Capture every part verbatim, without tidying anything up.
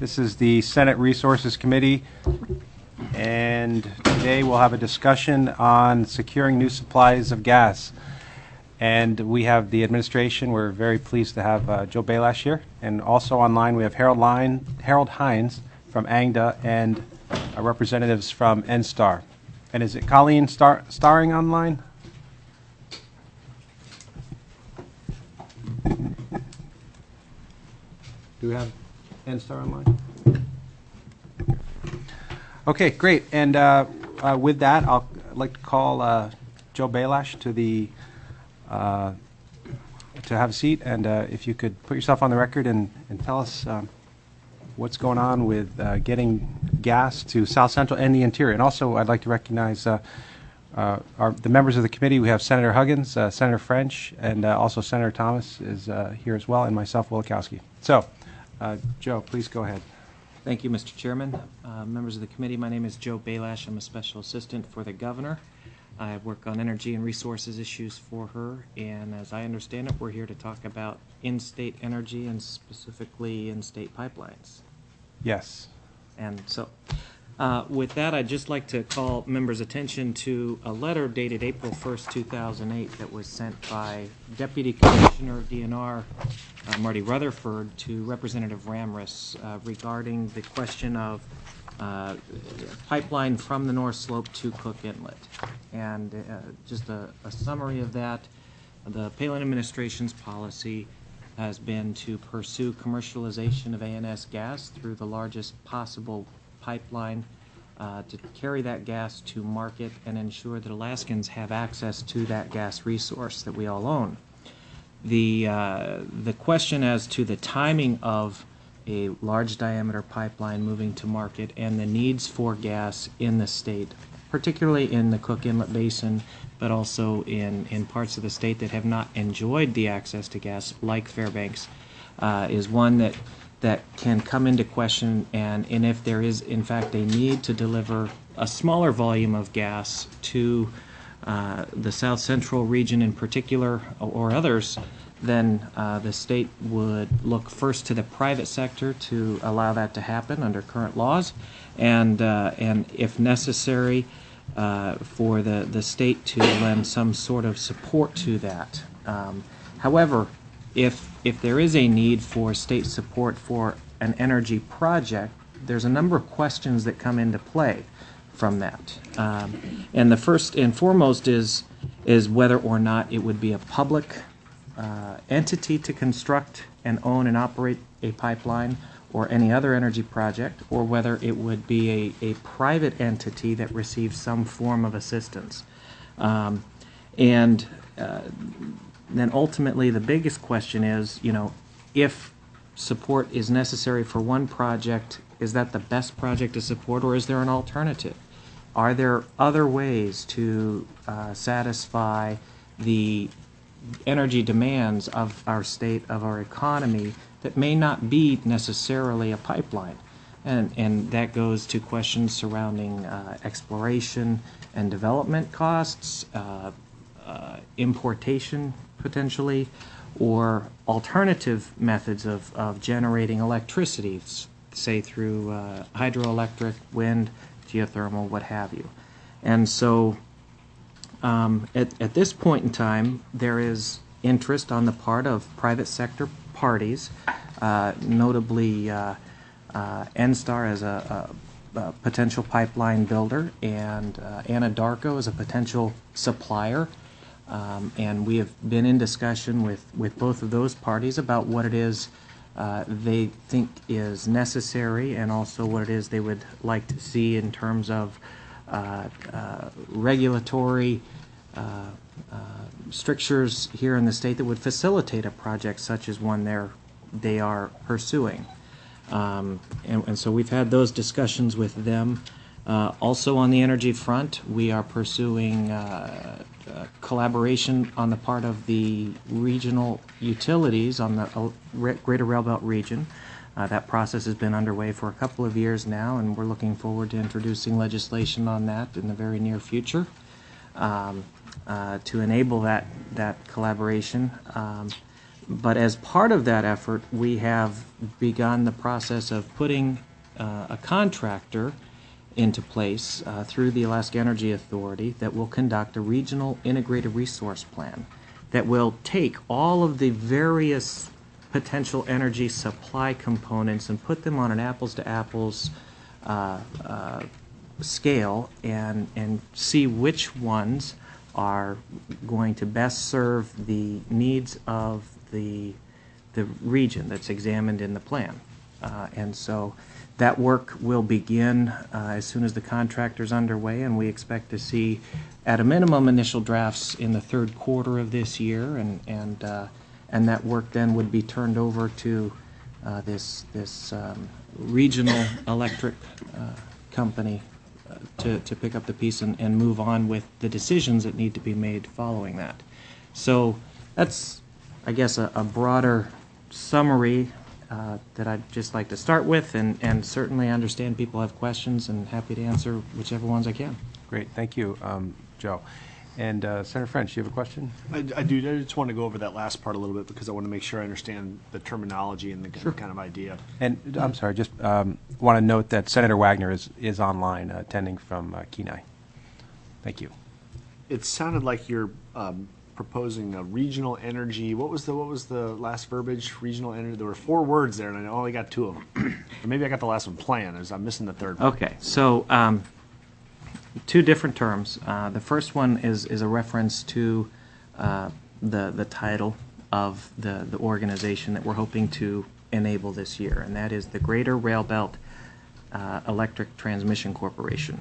This is the Senate Resources Committee, and today we'll have a discussion on securing new supplies of gas. And we have the administration. We're very pleased to have uh, Joe Belash here. And also online we have Harold, Line, Harold Hines from A N G D A and uh, representatives from N STAR. And is it Colleen Star Starring online? Do we have N STAR online? Okay, great. And uh, uh, with that, I'll, I'd like to call uh, Joe Belash to the uh, to have a seat. And uh, if you could put yourself on the record and, and tell us um, what's going on with uh, getting gas to South Central and the interior. And also, I'd like to recognize uh, uh, our, the members of the committee. We have Senator Huggins, uh, Senator French, and uh, also Senator Thomas is uh, here as well, and myself, Wielkowski. So, uh, Joe, please go ahead. Thank you, Mister Chairman. Uh, members of the committee, my name is Joe Belash. I'm a special assistant for the governor. I work on energy and resources issues for her, and as I understand it, we're here to talk about in-state energy and specifically in-state pipelines. Yes. And so, uh, with that, I'd just like to call members' attention to a letter dated April first, two thousand eight that was sent by Deputy Commissioner of D N R, uh, Marty Rutherford, to Representative Ramris uh, regarding the question of uh, pipeline from the North Slope to Cook Inlet. And uh, just a, a summary of that, the Palin administration's policy has been to pursue commercialization of A N S gas through the largest possible pipeline uh, to carry that gas to market and ensure that Alaskans have access to that gas resource that we all own. The, uh, the question as to the timing of a large diameter pipeline moving to market and the needs for gas in the state, particularly in the Cook Inlet Basin, but also in, in parts of the state that have not enjoyed the access to gas, like Fairbanks, uh, is one that, that can come into question. And, and if there is, in fact, a need to deliver a smaller volume of gas to uh, the South Central region in particular, or others, then uh, the state would look first to the private sector to allow that to happen under current laws, and, uh, and if necessary, Uh, for the, the state to lend some sort of support to that. Um, however, if, if there is a need for state support for an energy project, there's a number of questions that come into play from that. Um, and the first and foremost is, is whether or not it would be a public uh, entity to construct and own and operate a pipeline or any other energy project, or whether it would be a, a private entity that receives some form of assistance. Um, and uh, then ultimately the biggest question is, you know, if support is necessary for one project, is that the best project to support, or is there an alternative? Are there other ways to uh, satisfy the energy demands of our state, of our economy, that may not be necessarily a pipeline? And, and that goes to questions surrounding uh, exploration and development costs, uh, uh, importation potentially, or alternative methods of, of generating electricity, say through uh, hydroelectric, wind, geothermal, what have you. And so um, at, at this point in time, there is interest on the part of private sector parties, uh, notably uh, uh, N STAR as a, a, a potential pipeline builder, and uh, Anadarko as a potential supplier. Um, and we have been in discussion with, with both of those parties about what it is uh, they think is necessary, and also what it is they would like to see in terms of uh, uh, regulatory uh, uh, strictures here in the state that would facilitate a project such as one they're, they are pursuing. Um, and, and so we've had those discussions with them. Uh, also on the energy front, we are pursuing uh, uh, collaboration on the part of the regional utilities on the uh, Greater Rail Belt region. Uh, that process has been underway for a couple of years now, and we're looking forward to introducing legislation on that in the very near future um, uh, to enable that, that collaboration. Um, but as part of that effort, we have begun the process of putting uh, a contractor into place uh, through the Alaska Energy Authority that will conduct a regional integrated resource plan that will take all of the various potential energy supply components and put them on an apples-to-apples uh, uh, scale and, and see which ones are going to best serve the needs of the, the region that's examined in the plan. Uh, and so that work will begin uh, as soon as the contractor's underway, and we expect to see, at a minimum, initial drafts in the third quarter of this year, and and uh, and that work then would be turned over to uh, this this um, regional electric uh, company uh, to to pick up the piece and, and move on with the decisions that need to be made following that. So that's, I guess, a, a broader summary Uh, that I'd just like to start with, and, and certainly understand people have questions, and happy to answer whichever ones I can. Great, thank you, um, Joe. And uh, Senator French, you have a question? I, I do. I just want to go over that last part a little bit because I want to make sure I understand the terminology and the Sure. kind of idea. And I'm sorry, just um, want to note that Senator Wagner is, is online uh, attending from uh, Kenai. Thank you. It sounded like you're um, proposing a regional energy. What was the what was the last verbiage? Regional energy. There were four words there, and I only got two of them. Or maybe I got the last one. Plan. Is I'm missing the third one. Okay, so um, two different terms. Uh, the first one is is a reference to uh, the the title of the the organization that we're hoping to enable this year, and that is the Greater Rail Belt uh, Electric Transmission Corporation.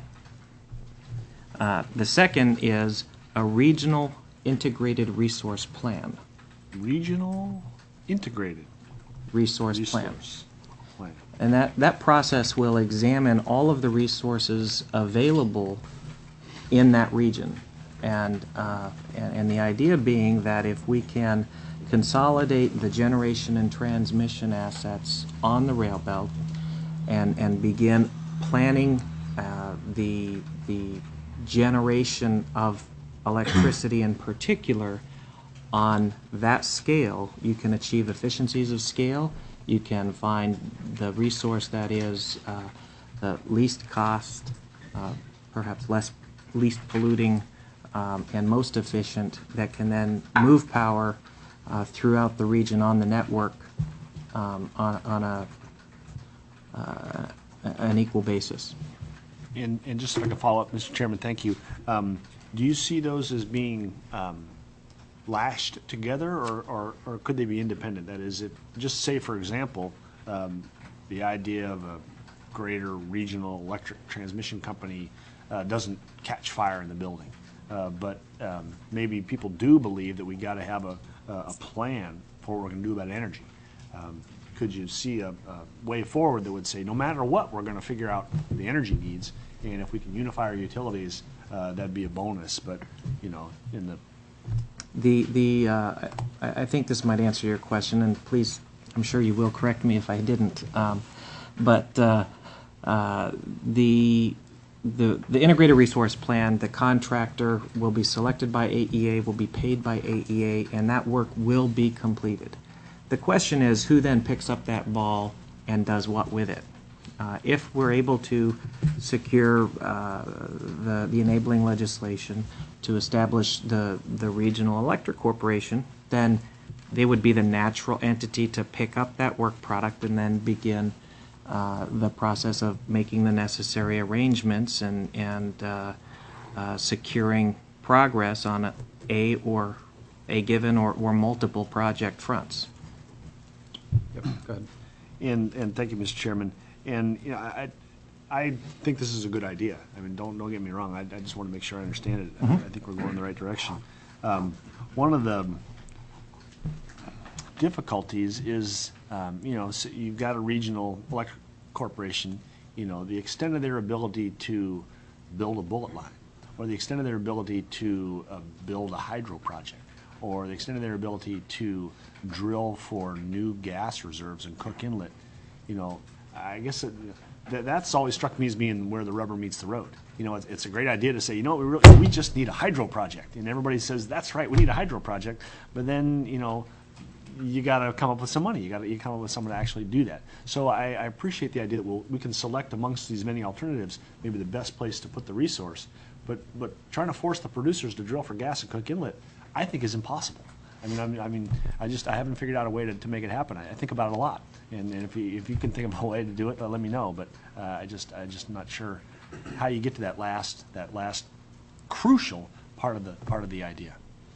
Uh, the second is a regional integrated resource plan. Regional integrated Resource, plan. resource plan. And that, that process will examine all of the resources available in that region. And, uh, and, and the idea being that if we can consolidate the generation and transmission assets on the rail belt and, and begin planning uh, the, the generation of electricity in particular on that scale, you can achieve efficiencies of scale. You can find the resource that is uh, the least cost, uh, perhaps less least polluting, um, and most efficient, that can then move power uh, throughout the region on the network um, on, on a uh, an equal basis. And, and just if I can follow up, Mister Chairman, thank you. Um, do you see those as being um, lashed together, or, or, or could they be independent? That is, it, just say, for example, um, the idea of a greater regional electric transmission company uh, doesn't catch fire in the building. Uh, but um, maybe people do believe that we got to have a, a plan for what we're going to do about energy. Um, could you see a, a way forward that would say, no matter what, we're going to figure out the energy needs, and if we can unify our utilities, uh, that'd be a bonus. But, you know, in the The, the, uh, I, I think this might answer your question, and please, I'm sure you will correct me if I didn't. Um, but uh, uh, the, the, the integrated resource plan, the contractor will be selected by A E A, will be paid by A E A, and that work will be completed. The question is, who then picks up that ball and does what with it? Uh, if we're able to secure uh, the, the enabling legislation to establish the, the regional electric corporation, then they would be the natural entity to pick up that work product and then begin uh, the process of making the necessary arrangements and, and uh, uh, securing progress on a, a or a given or, or multiple project fronts. Yep, go ahead. And, and thank you, Mister Chairman. And, you know, I, I think this is a good idea. I mean, don't, don't get me wrong. I, I just want to make sure I understand it. Mm-hmm. I, I think we're going in the right direction. Um, one of the difficulties is, um, you know, so you've got a regional electric corporation, you know, the extent of their ability to build a bullet line, or the extent of their ability to uh, build a hydro project, or the extent of their ability to drill for new gas reserves in Cook Inlet, you know, I guess it, that, that's always struck me as being where the rubber meets the road. You know, it's, it's a great idea to say, you know, we really, we just need a hydro project, and everybody says that's right, we need a hydro project. But then, you know, you got to come up with some money. You got to you come up with someone to actually do that. So I, I appreciate the idea that we'll, we can select amongst these many alternatives maybe the best place to put the resource. But but trying to force the producers to drill for gas at Cook Inlet, I think, is impossible. I mean, I mean, I mean, I just I haven't figured out a way to, to make it happen. I, I think about it a lot, and, and if you if you can think of a way to do it, uh, let me know. But uh, I just I just not sure how you get to that last that last crucial part of the part of the idea.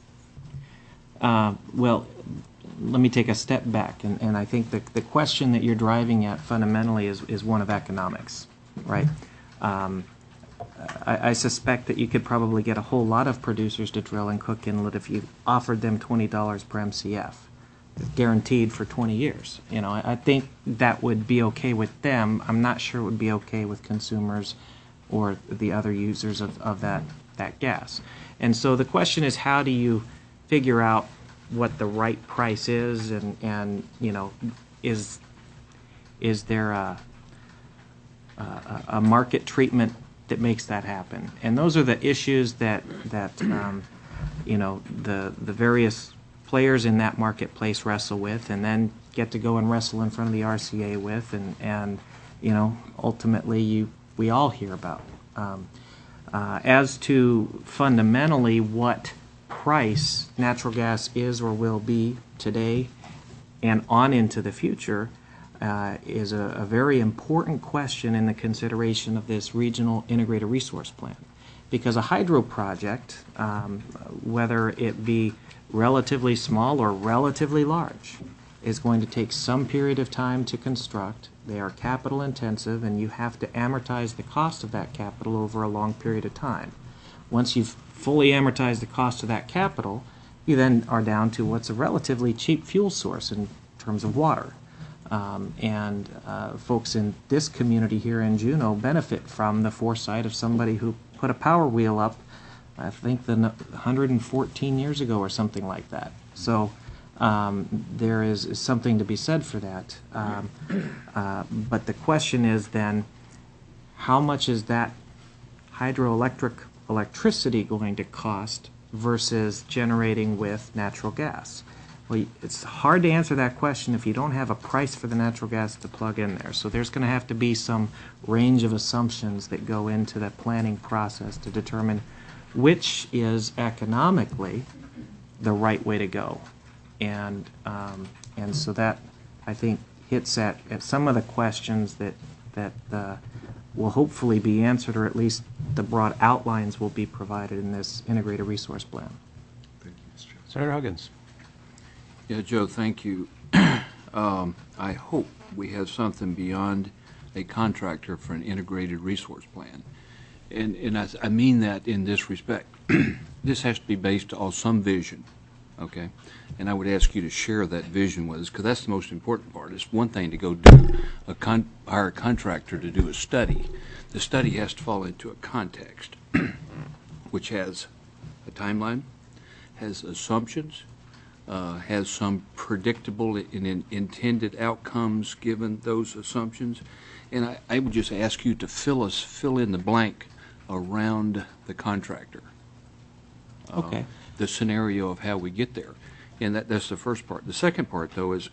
Uh, well, let me take a step back, and, and I think the, the question that you're driving at fundamentally is, is one of economics, right? Um, I, I suspect that you could probably get a whole lot of producers to drill in Cook Inlet if you offered them twenty dollars per M C F, guaranteed for twenty years. You know, I, I think that would be okay with them. I'm not sure it would be okay with consumers or the other users of, of that, that gas. And so the question is, how do you figure out what the right price is, and, and you know, is is there a, a, a market treatment that makes that happen? And those are the issues that that um, you know, the the various players in that marketplace wrestle with, and then get to go and wrestle in front of the R C A with, and and you know, ultimately you we all hear about. Um, uh, as to fundamentally what price natural gas is or will be today and on into the future uh, is a, a very important question in the consideration of this regional integrated resource plan. Because a hydro project, um, whether it be relatively small or relatively large, is going to take some period of time to construct. They are capital intensive, and you have to amortize the cost of that capital over a long period of time. Once you've fully amortized the cost of that capital, you then are down to what's a relatively cheap fuel source in terms of water. Um, and uh, folks in this community here in Juneau benefit from the foresight of somebody who put a power wheel up, I think, the one hundred fourteen years ago or something like that. So um, there is, is something to be said for that. Um, uh, but the question is then, how much is that hydroelectric electricity going to cost versus generating with natural gas? Well, it's hard to answer that question if you don't have a price for the natural gas to plug in there. So there's going to have to be some range of assumptions that go into that planning process to determine which is economically the right way to go. And um, and so that, I think, hits at, at some of the questions that, that uh, will hopefully be answered, or at least the broad outlines will be provided in this integrated resource plan. Thank you, Mister Chairman. Senator Huggins. Yeah, Joe, thank you. um, I hope we have something beyond a contractor for an integrated resource plan. And, and I, I mean that in this respect. This has to be based on some vision, okay? And I would ask you to share that vision with us, because that's the most important part. It's one thing to go do a con hire a contractor to do a study. The study has to fall into a context, which has a timeline, has assumptions, uh, has some predictable and in intended outcomes given those assumptions. And I, I would just ask you to fill us, fill in the blank around the contractor. Okay. Uh, the scenario of how we get there. And that, that's the first part. The second part, though, is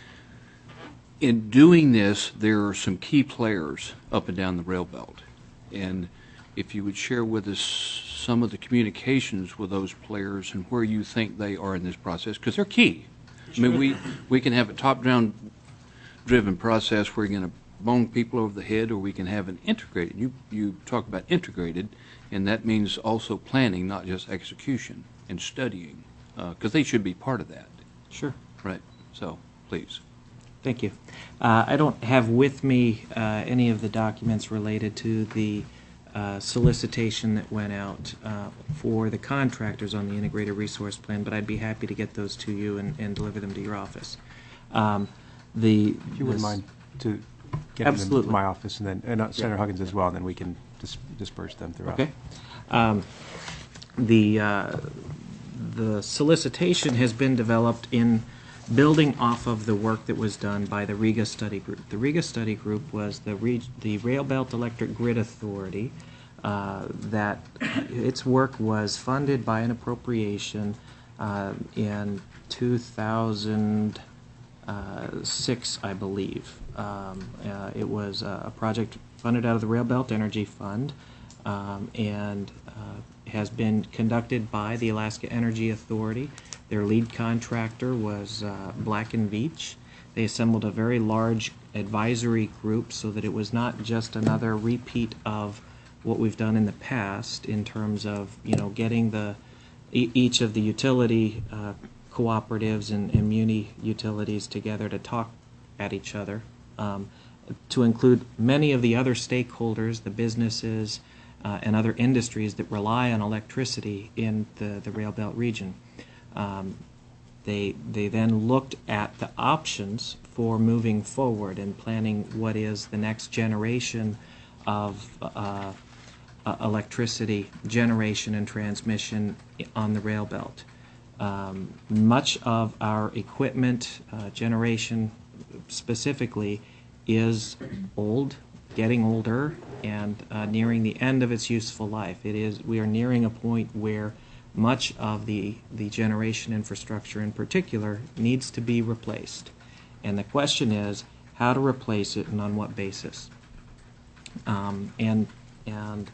in doing this, there are some key players up and down the rail belt. And if you would share with us some of the communications with those players and where you think they are in this process, because they're key. Sure. I mean, we, we can have a top-down driven process where you're going to bone people over the head, or we can have an integrated. You, you talk about integrated, and that means also planning, not just execution, and studying, because uh, they should be part of that. Sure. Right. So, please. Thank you. Uh, I don't have with me uh, any of the documents related to the uh, solicitation that went out uh, for the contractors on the integrated resource plan, but I'd be happy to get those to you and, and deliver them to your office. Um, the If you wouldn't mind to get them Absolutely. to my office, and then and uh, Senator Yeah. Huggins as well, and then we can dis disperse them throughout. Okay. Um, the uh, the solicitation has been developed in building off of the work that was done by the Riga Study Group. The Riga Study Group was the reg the Rail Belt Electric Grid Authority. Uh, that its work was funded by an appropriation uh, in two thousand six, I believe. Um, uh, it was a a project funded out of the Rail Belt Energy Fund, um, and uh, has been conducted by the Alaska Energy Authority. Their lead contractor was uh, Black and Veatch. They assembled a very large advisory group so that it was not just another repeat of what we've done in the past in terms of, you know, getting the e each of the utility uh, cooperatives and, and muni utilities together to talk at each other, um, to include many of the other stakeholders, the businesses uh, and other industries that rely on electricity in the, the Rail Belt region. Um, they, they then looked at the options for moving forward and planning what is the next generation of uh, uh, electricity generation and transmission on the rail belt. Um, much of our equipment uh, generation specifically is old, getting older, and uh, nearing the end of its useful life. It is, we are nearing a point where much of the, the generation infrastructure in particular needs to be replaced. And the question is how to replace it and on what basis. Um, and, and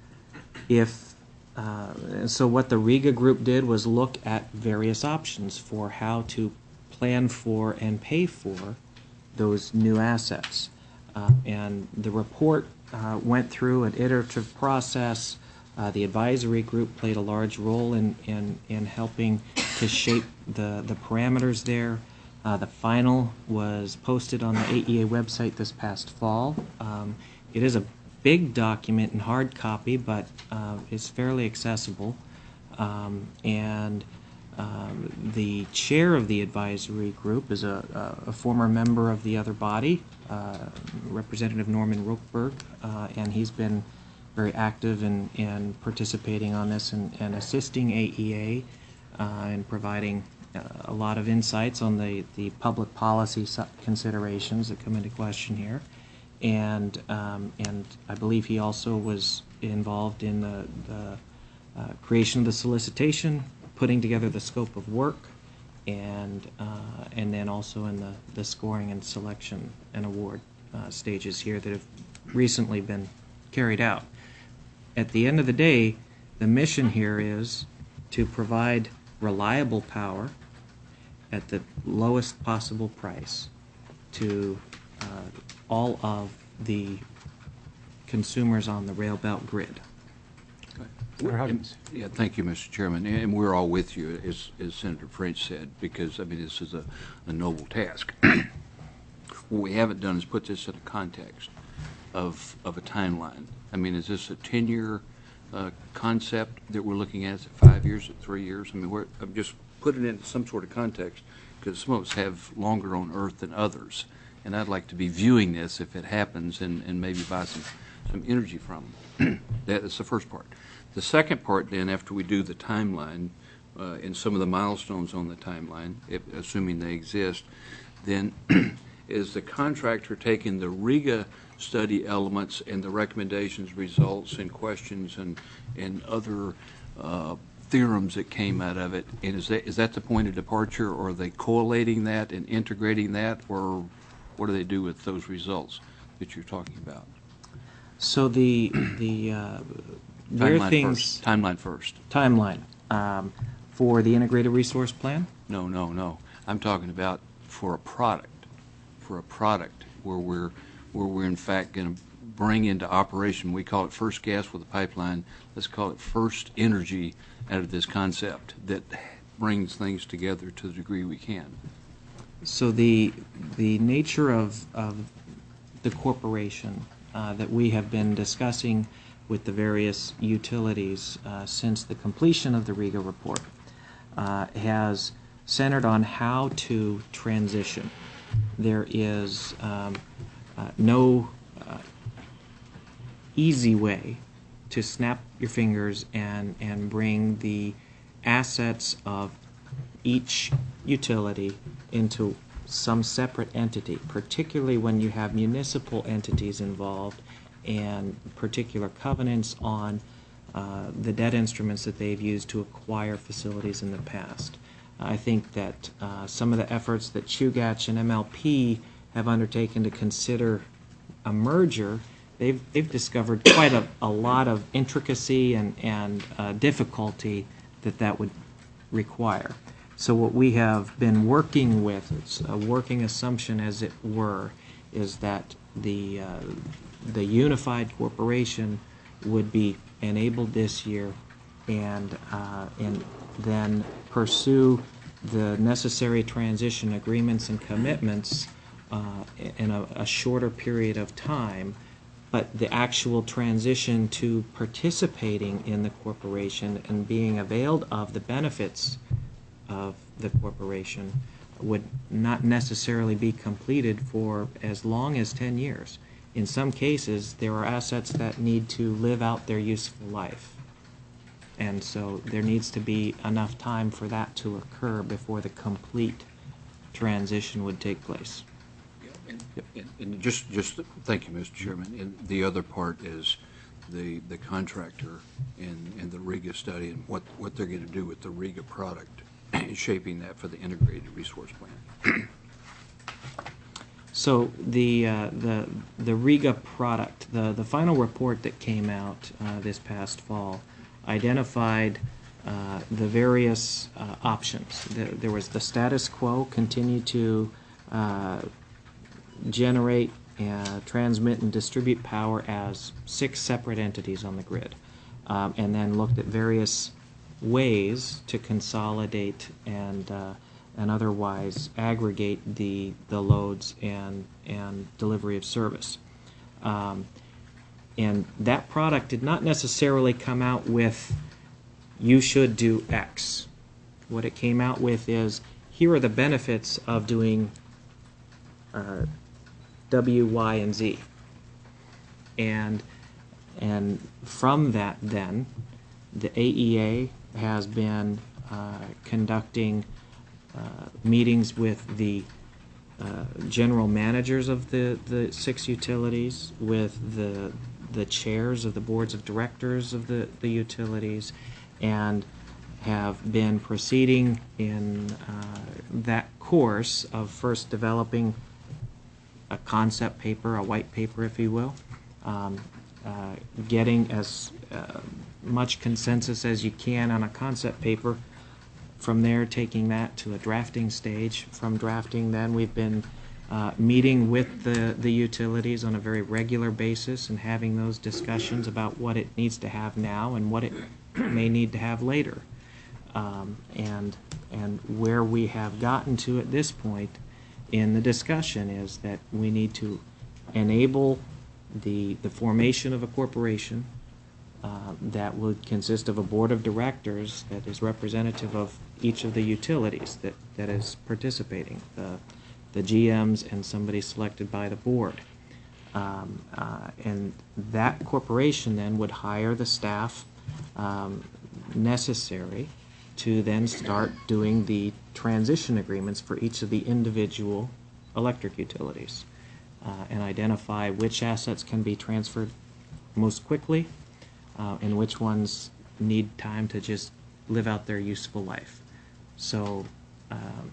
if Uh, and so what the RIGA group did was look at various options for how to plan for and pay for those new assets. Uh, and the report uh, went through an iterative process. Uh, the advisory group played a large role in, in, in helping to shape the, the parameters there. Uh, the final was posted on the A E A website this past fall. Um, it is a big document in hard copy, but uh, it's fairly accessible. Um, and um, the chair of the advisory group is a, a, a former member of the other body, uh, Representative Norman Rookberg, uh, and he's been very active in, in participating on this and, and assisting A E A uh, and providing uh, a lot of insights on the, the public policy considerations that come into question here. And um, and I believe he also was involved in the, the uh, creation of the solicitation, putting together the scope of work, and uh, and then also in the, the scoring and selection and award uh, stages here that have recently been carried out. At the end of the day, the mission here is to provide reliable power at the lowest possible price to uh, all of the consumers on the rail belt grid. And, yeah, thank you, Mister Chairman. And we're all with you, as, as Senator French said, because, I mean, this is a, a noble task. What we haven't done is put this in a context of, of a timeline. I mean, is this a ten-year uh, concept that we're looking at? Is it five years, at three years? I mean, we're, I'm just putting it into some sort of context, because some of us have longer on Earth than others. And I'd like to be viewing this if it happens and, and maybe buy some, some energy from them. That's the first part. The second part then, after we do the timeline uh, and some of the milestones on the timeline, if, assuming they exist, then is the contractor taking the RIGA study elements and the recommendations, results, and questions and, and other uh, theorems that came out of it, and is that, is that the point of departure, or are they collating that and integrating that, or what do they do with those results that you're talking about? So the the uh, where Timeline things first. Timeline first. timeline um, for the integrated resource plan. No, no, no. I'm talking about for a product, for a product where we're where we're in fact going to bring into operation. We call it first gas with a pipeline. Let's call it first energy out of this concept that brings things together to the degree we can. So the the nature of, of the corporation uh, that we have been discussing with the various utilities uh, since the completion of the RIGA report uh, has centered on how to transition. There is um, uh, no uh, easy way to snap your fingers and, and bring the assets of each utility into some separate entity, particularly when you have municipal entities involved and particular covenants on uh, the debt instruments that they've used to acquire facilities in the past. I think that uh, some of the efforts that Chugach and M L P have undertaken to consider a merger, they've, they've discovered quite a, a lot of intricacy and, and uh, difficulty that that would require. So what we have been working with, it's a working assumption as it were, is that the, uh, the unified corporation would be enabled this year and, uh, and then pursue the necessary transition agreements and commitments uh, in a, a shorter period of time, but the actual transition to participating in the corporation and being availed of the benefits of the corporation would not necessarily be completed for as long as ten years. In some cases, there are assets that need to live out their useful life. And so there needs to be enough time for that to occur before the complete transition would take place. And, and, and just, just, thank you, Mister Chairman. And the other part is the, the contractor and, and the RIGA study and what, what they're going to do with the RIGA product and shaping that for the integrated resource plan. So the, uh, the, the RIGA product, the, the final report that came out uh, this past fall identified uh, the various uh, options. The, there was the status quo, continue to uh, generate, uh, transmit, and distribute power as six separate entities on the grid, um, and then looked at various ways to consolidate and uh, and otherwise aggregate the the loads and and delivery of service. Um, and that product did not necessarily come out with, you should do X. What it came out with is, here are the benefits of doing uh, W, Y, and Z. And, and from that then, the A E A has been uh, conducting uh, meetings with the uh, general managers of the, the six utilities, with the, the chairs of the boards of directors of the, the utilities, and have been proceeding in uh, that course of first developing a concept paper, a white paper, if you will, um, uh, getting as uh, much consensus as you can on a concept paper. From there, taking that to a drafting stage. From drafting, then we've been uh, meeting with the, the utilities on a very regular basis and having those discussions about what it needs to have now and what it may need to have later. Um, and, and where we have gotten to at this point in the discussion is that we need to enable the, the formation of a corporation uh, that would consist of a board of directors that is representative of each of the utilities that, that is participating, the, the G Ms and somebody selected by the board. Um, uh, and that corporation then would hire the staff um, necessary to then start doing the transition agreements for each of the individual electric utilities uh, and identify which assets can be transferred most quickly uh, and which ones need time to just live out their useful life. So um,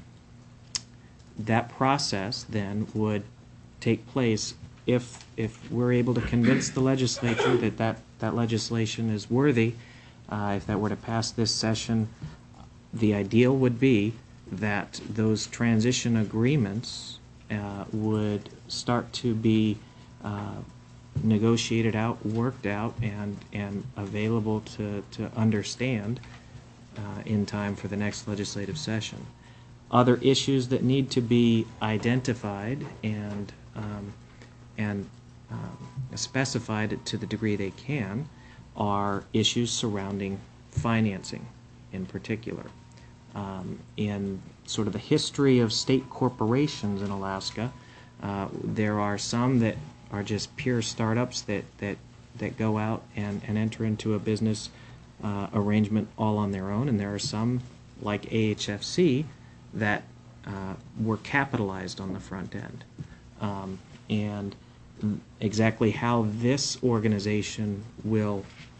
that process then would take place if, if we're able to convince the legislature that that, that legislation is worthy. Uh, if that were to pass this session, the ideal would be that those transition agreements uh, would start to be uh, negotiated out, worked out, and, and available to, to understand uh, in time for the next legislative session. Other issues that need to be identified and, um, and um, specified to the degree they can are issues surrounding financing in particular. Um, in sort of the history of state corporations in Alaska, uh, there are some that are just pure startups that, that, that go out and, and enter into a business uh, arrangement all on their own, and there are some, like A H F C, that uh, were capitalized on the front end. Um, and exactly how this organization will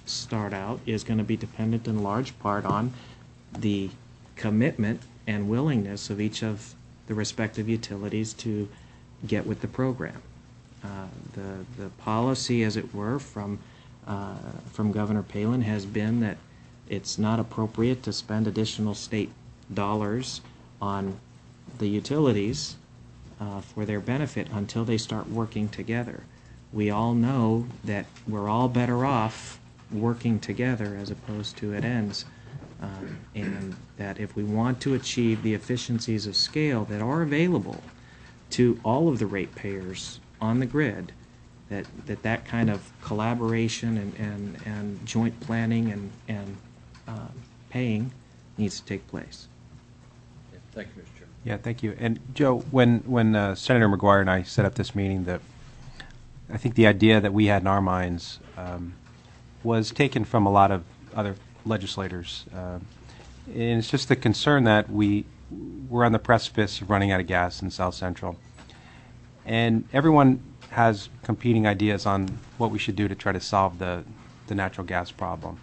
start out is going to be dependent in large part on the commitment and willingness of each of the respective utilities to get with the program. Uh, the the policy, as it were, from uh, from Governor Palin has been that it's not appropriate to spend additional state dollars on the utilities uh, for their benefit until they start working together. We all know that we're all better off working together as opposed to at ends, um, and that if we want to achieve the efficiencies of scale that are available to all of the ratepayers on the grid, that that, that kind of collaboration and, and, and joint planning and, and um, paying needs to take place. Thank you, Mister Chairman. Yeah, thank you. And Joe, when when uh, Senator McGuire and I set up this meeting, that I think the idea that we had in our minds um, was taken from a lot of other legislators, uh, and it's just the concern that we we're on the precipice of running out of gas in South Central, and everyone has competing ideas on what we should do to try to solve the the natural gas problem.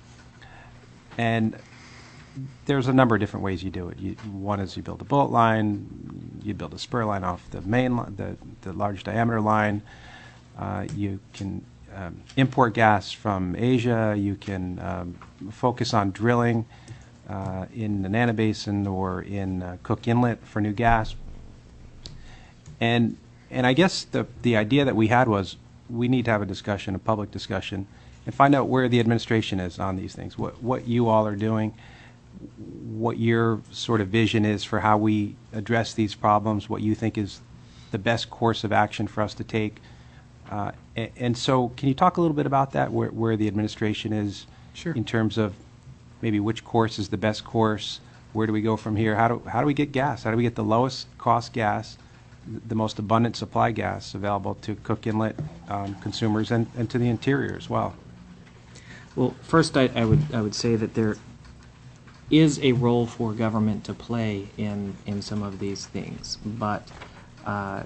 And there's a number of different ways you do it. You, one is you build a bullet line, you build a spur line off the main line, the, the large diameter line. Uh, you can um, import gas from Asia. You can um, focus on drilling uh, in the Nana Basin or in uh, Cook Inlet for new gas. And and I guess the the idea that we had was we need to have a discussion, a public discussion, and find out where the administration is on these things. What what you all are doing. What your sort of vision is for how we address these problems, what you think is the best course of action for us to take. Uh, and, and so can you talk a little bit about that, where, where the administration is Sure. in terms of maybe which course is the best course, where do we go from here, how do, how do we get gas, how do we get the lowest cost gas, the most abundant supply gas available to Cook Inlet um, consumers and, and to the interior as well? Well, first I, I would I would say that there is a role for government to play in, in some of these things, but uh,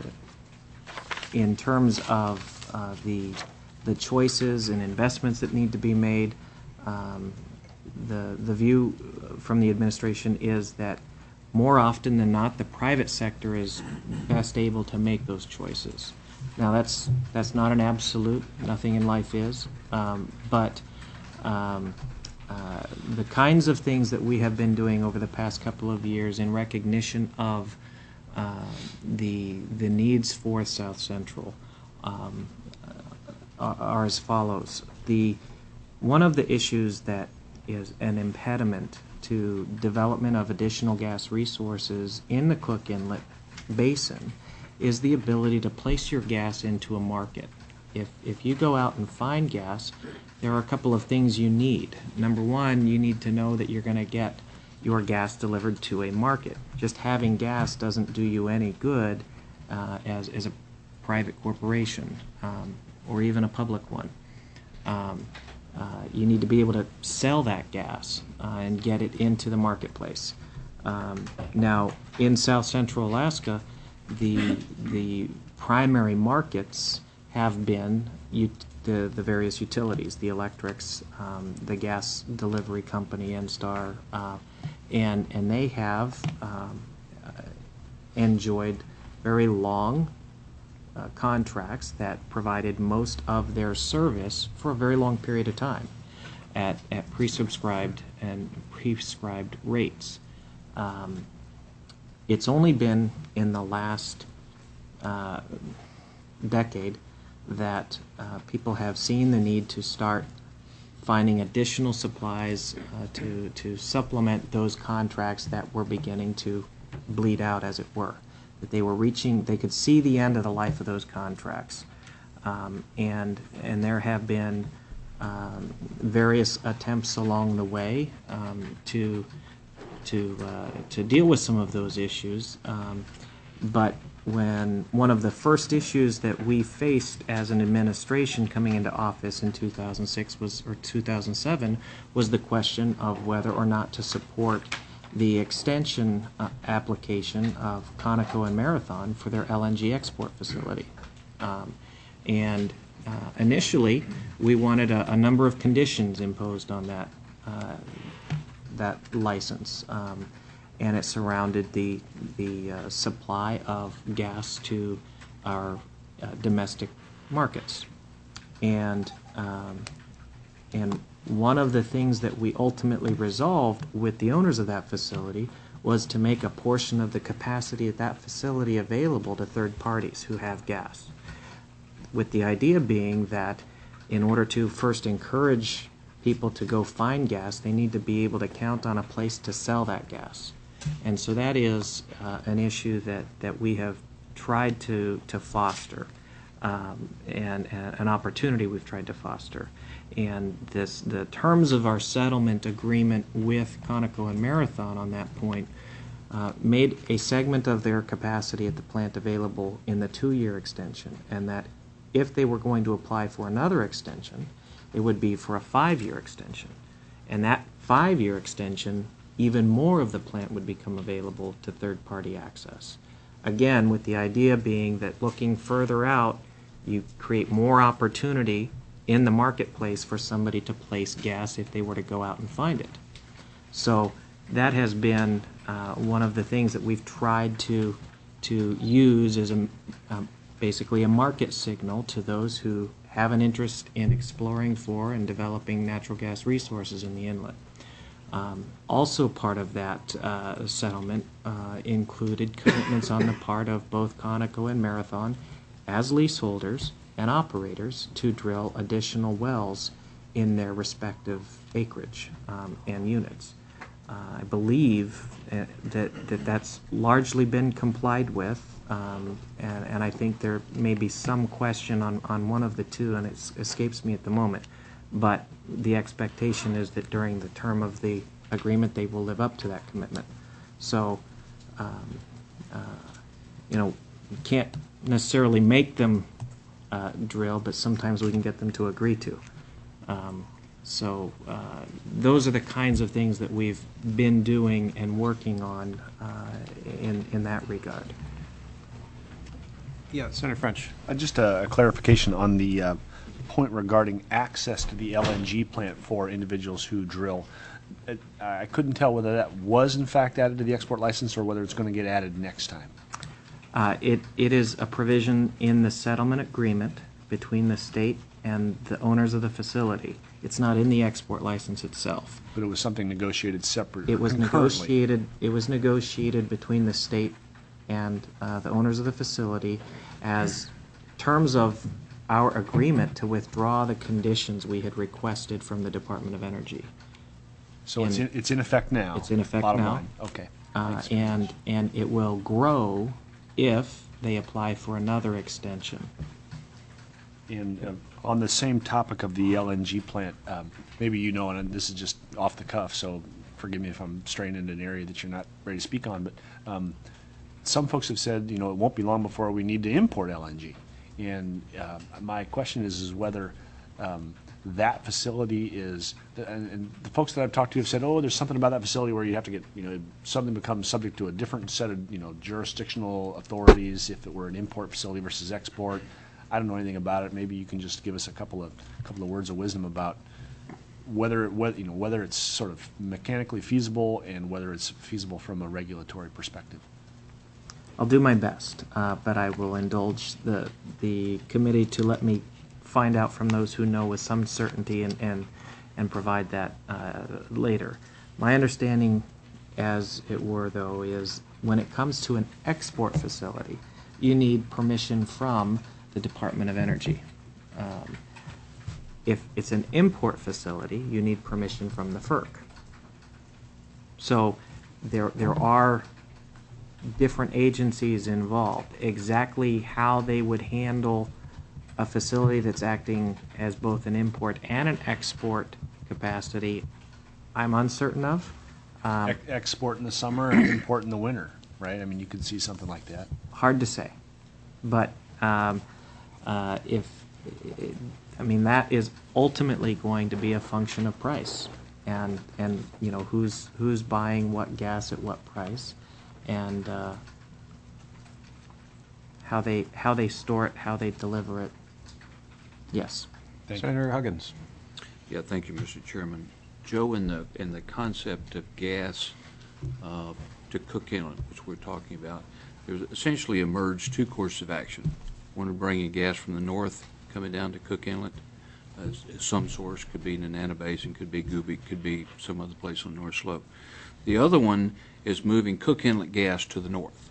in terms of uh, the the choices and investments that need to be made, um, the the view from the administration is that more often than not, the private sector is best able to make those choices. Now, that's that's not an absolute. Nothing in life is, um, but. Um, Uh, the kinds of things that we have been doing over the past couple of years in recognition of uh, the the needs for South Central um, are, are as follows. The one of the issues that is an impediment to development of additional gas resources in the Cook Inlet Basin is the ability to place your gas into a market. If if you go out and find gas, there are a couple of things you need. Number one, you need to know that you're going to get your gas delivered to a market. Just having gas doesn't do you any good uh, as, as a private corporation um, or even a public one. Um, uh, you need to be able to sell that gas uh, and get it into the marketplace. Um, now, in South Central Alaska, the, the primary markets have been you. The, the various utilities, the electrics, um, the gas delivery company, Enstar, uh, and and they have um, uh, enjoyed very long uh, contracts that provided most of their service for a very long period of time at, at pre-subscribed and prescribed rates. Um, it's only been in the last uh, decade that uh, people have seen the need to start finding additional supplies uh, to, to supplement those contracts that were beginning to bleed out, as it were. That they were reaching, they could see the end of the life of those contracts. Um, and, and there have been um, various attempts along the way um, to, to, uh, to deal with some of those issues. Um, but when one of the first issues that we faced as an administration coming into office in two thousand six was, or two thousand seven, was the question of whether or not to support the extension uh, application of Conoco and Marathon for their L N G export facility. Um, and uh, initially, we wanted a, a number of conditions imposed on that uh, that license, um, and it surrounded the the uh, supply of gas to our uh, domestic markets, and um, and one of the things that we ultimately resolved with the owners of that facility was to make a portion of the capacity at that facility available to third parties who have gas, with the idea being that in order to first encourage people to go find gas, they need to be able to count on a place to sell that gas. And so that is uh, an issue that, that we have tried to, to foster, um, and, and an opportunity we've tried to foster. And this, the terms of our settlement agreement with Conoco and Marathon on that point uh, made a segment of their capacity at the plant available in the two-year extension, and that if they were going to apply for another extension, it would be for a five-year extension. And that five-year extension, even more of the plant would become available to third-party access. Again, with the idea being that looking further out, you create more opportunity in the marketplace for somebody to place gas if they were to go out and find it. So that has been uh, one of the things that we've tried to to use as a um, basically a market signal to those who have an interest in exploring for and developing natural gas resources in the inlet. Um, also part of that uh, settlement uh, included commitments on the part of both Conoco and Marathon as leaseholders and operators to drill additional wells in their respective acreage um, and units. Uh, I believe uh, that, that that's largely been complied with, um, and, and I think there may be some question on, on one of the two, and it escapes me at the moment. But the expectation is that during the term of the agreement, they will live up to that commitment. So, um, uh, you know, you can't necessarily make them uh, drill, but sometimes we can get them to agree to. Um, so uh, those are the kinds of things that we've been doing and working on uh, in, in that regard. Yeah, Senator French. Uh, just a, a clarification on the uh, point regarding access to the L N G plant for individuals who drill. Uh, I couldn't tell whether that was in fact added to the export license or whether it's going to get added next time. Uh, it, it is a provision in the settlement agreement between the state and the owners of the facility. It's not in the export license itself. But it was something negotiated separate. It was concurrently. negotiated. It was negotiated between the state and uh, the owners of the facility as terms of our agreement to withdraw the conditions we had requested from the Department of Energy. So it's in, And it's in effect now. it's in effect bottom now. Line. Okay. Uh, Thanks. and and it will grow if they apply for another extension. And uh, on the same topic of the L N G plant, um, maybe you know, and this is just off the cuff, so forgive me if I'm straying into an area that you're not ready to speak on, but um, some folks have said, you know, it won't be long before we need to import L N G. And uh, my question is, is whether um, that facility is, and, and the folks that I've talked to have said, oh, there's something about that facility where you have to get, you know, something becomes subject to a different set of, you know, jurisdictional authorities if it were an import facility versus export. I don't know anything about it. Maybe you can just give us a couple of couple of words of wisdom about whether it, what, you know, whether it's sort of mechanically feasible and whether it's feasible from a regulatory perspective. I'll do my best, uh, but I will indulge the the committee to let me find out from those who know with some certainty and and, and provide that uh, later. My understanding, as it were, though, is when it comes to an export facility, you need permission from the Department of Energy. Um, if it's an import facility, you need permission from the F E R C. So there there are different agencies involved. Exactly how they would handle a facility that's acting as both an import and an export capacity, I'm uncertain of. Um, Ex- export in the summer and import in the winter, right? I mean, you could see something like that. hard to say, but um, uh, if I mean that is ultimately going to be a function of price, and and you know who's who's buying what gas at what price, and uh, how they how they store it, how they deliver it. Yes. Thank you. Senator Huggins. Yeah, thank you, Mister Chairman. Joe, in the, in the concept of gas uh, to Cook Inlet, which we're talking about, there's essentially emerged two courses of action. One, bringing gas from the north coming down to Cook Inlet. Uh, some source, could be Nenana Basin, could be Gooby, could be some other place on the North Slope. The other one is moving Cook Inlet gas to the north,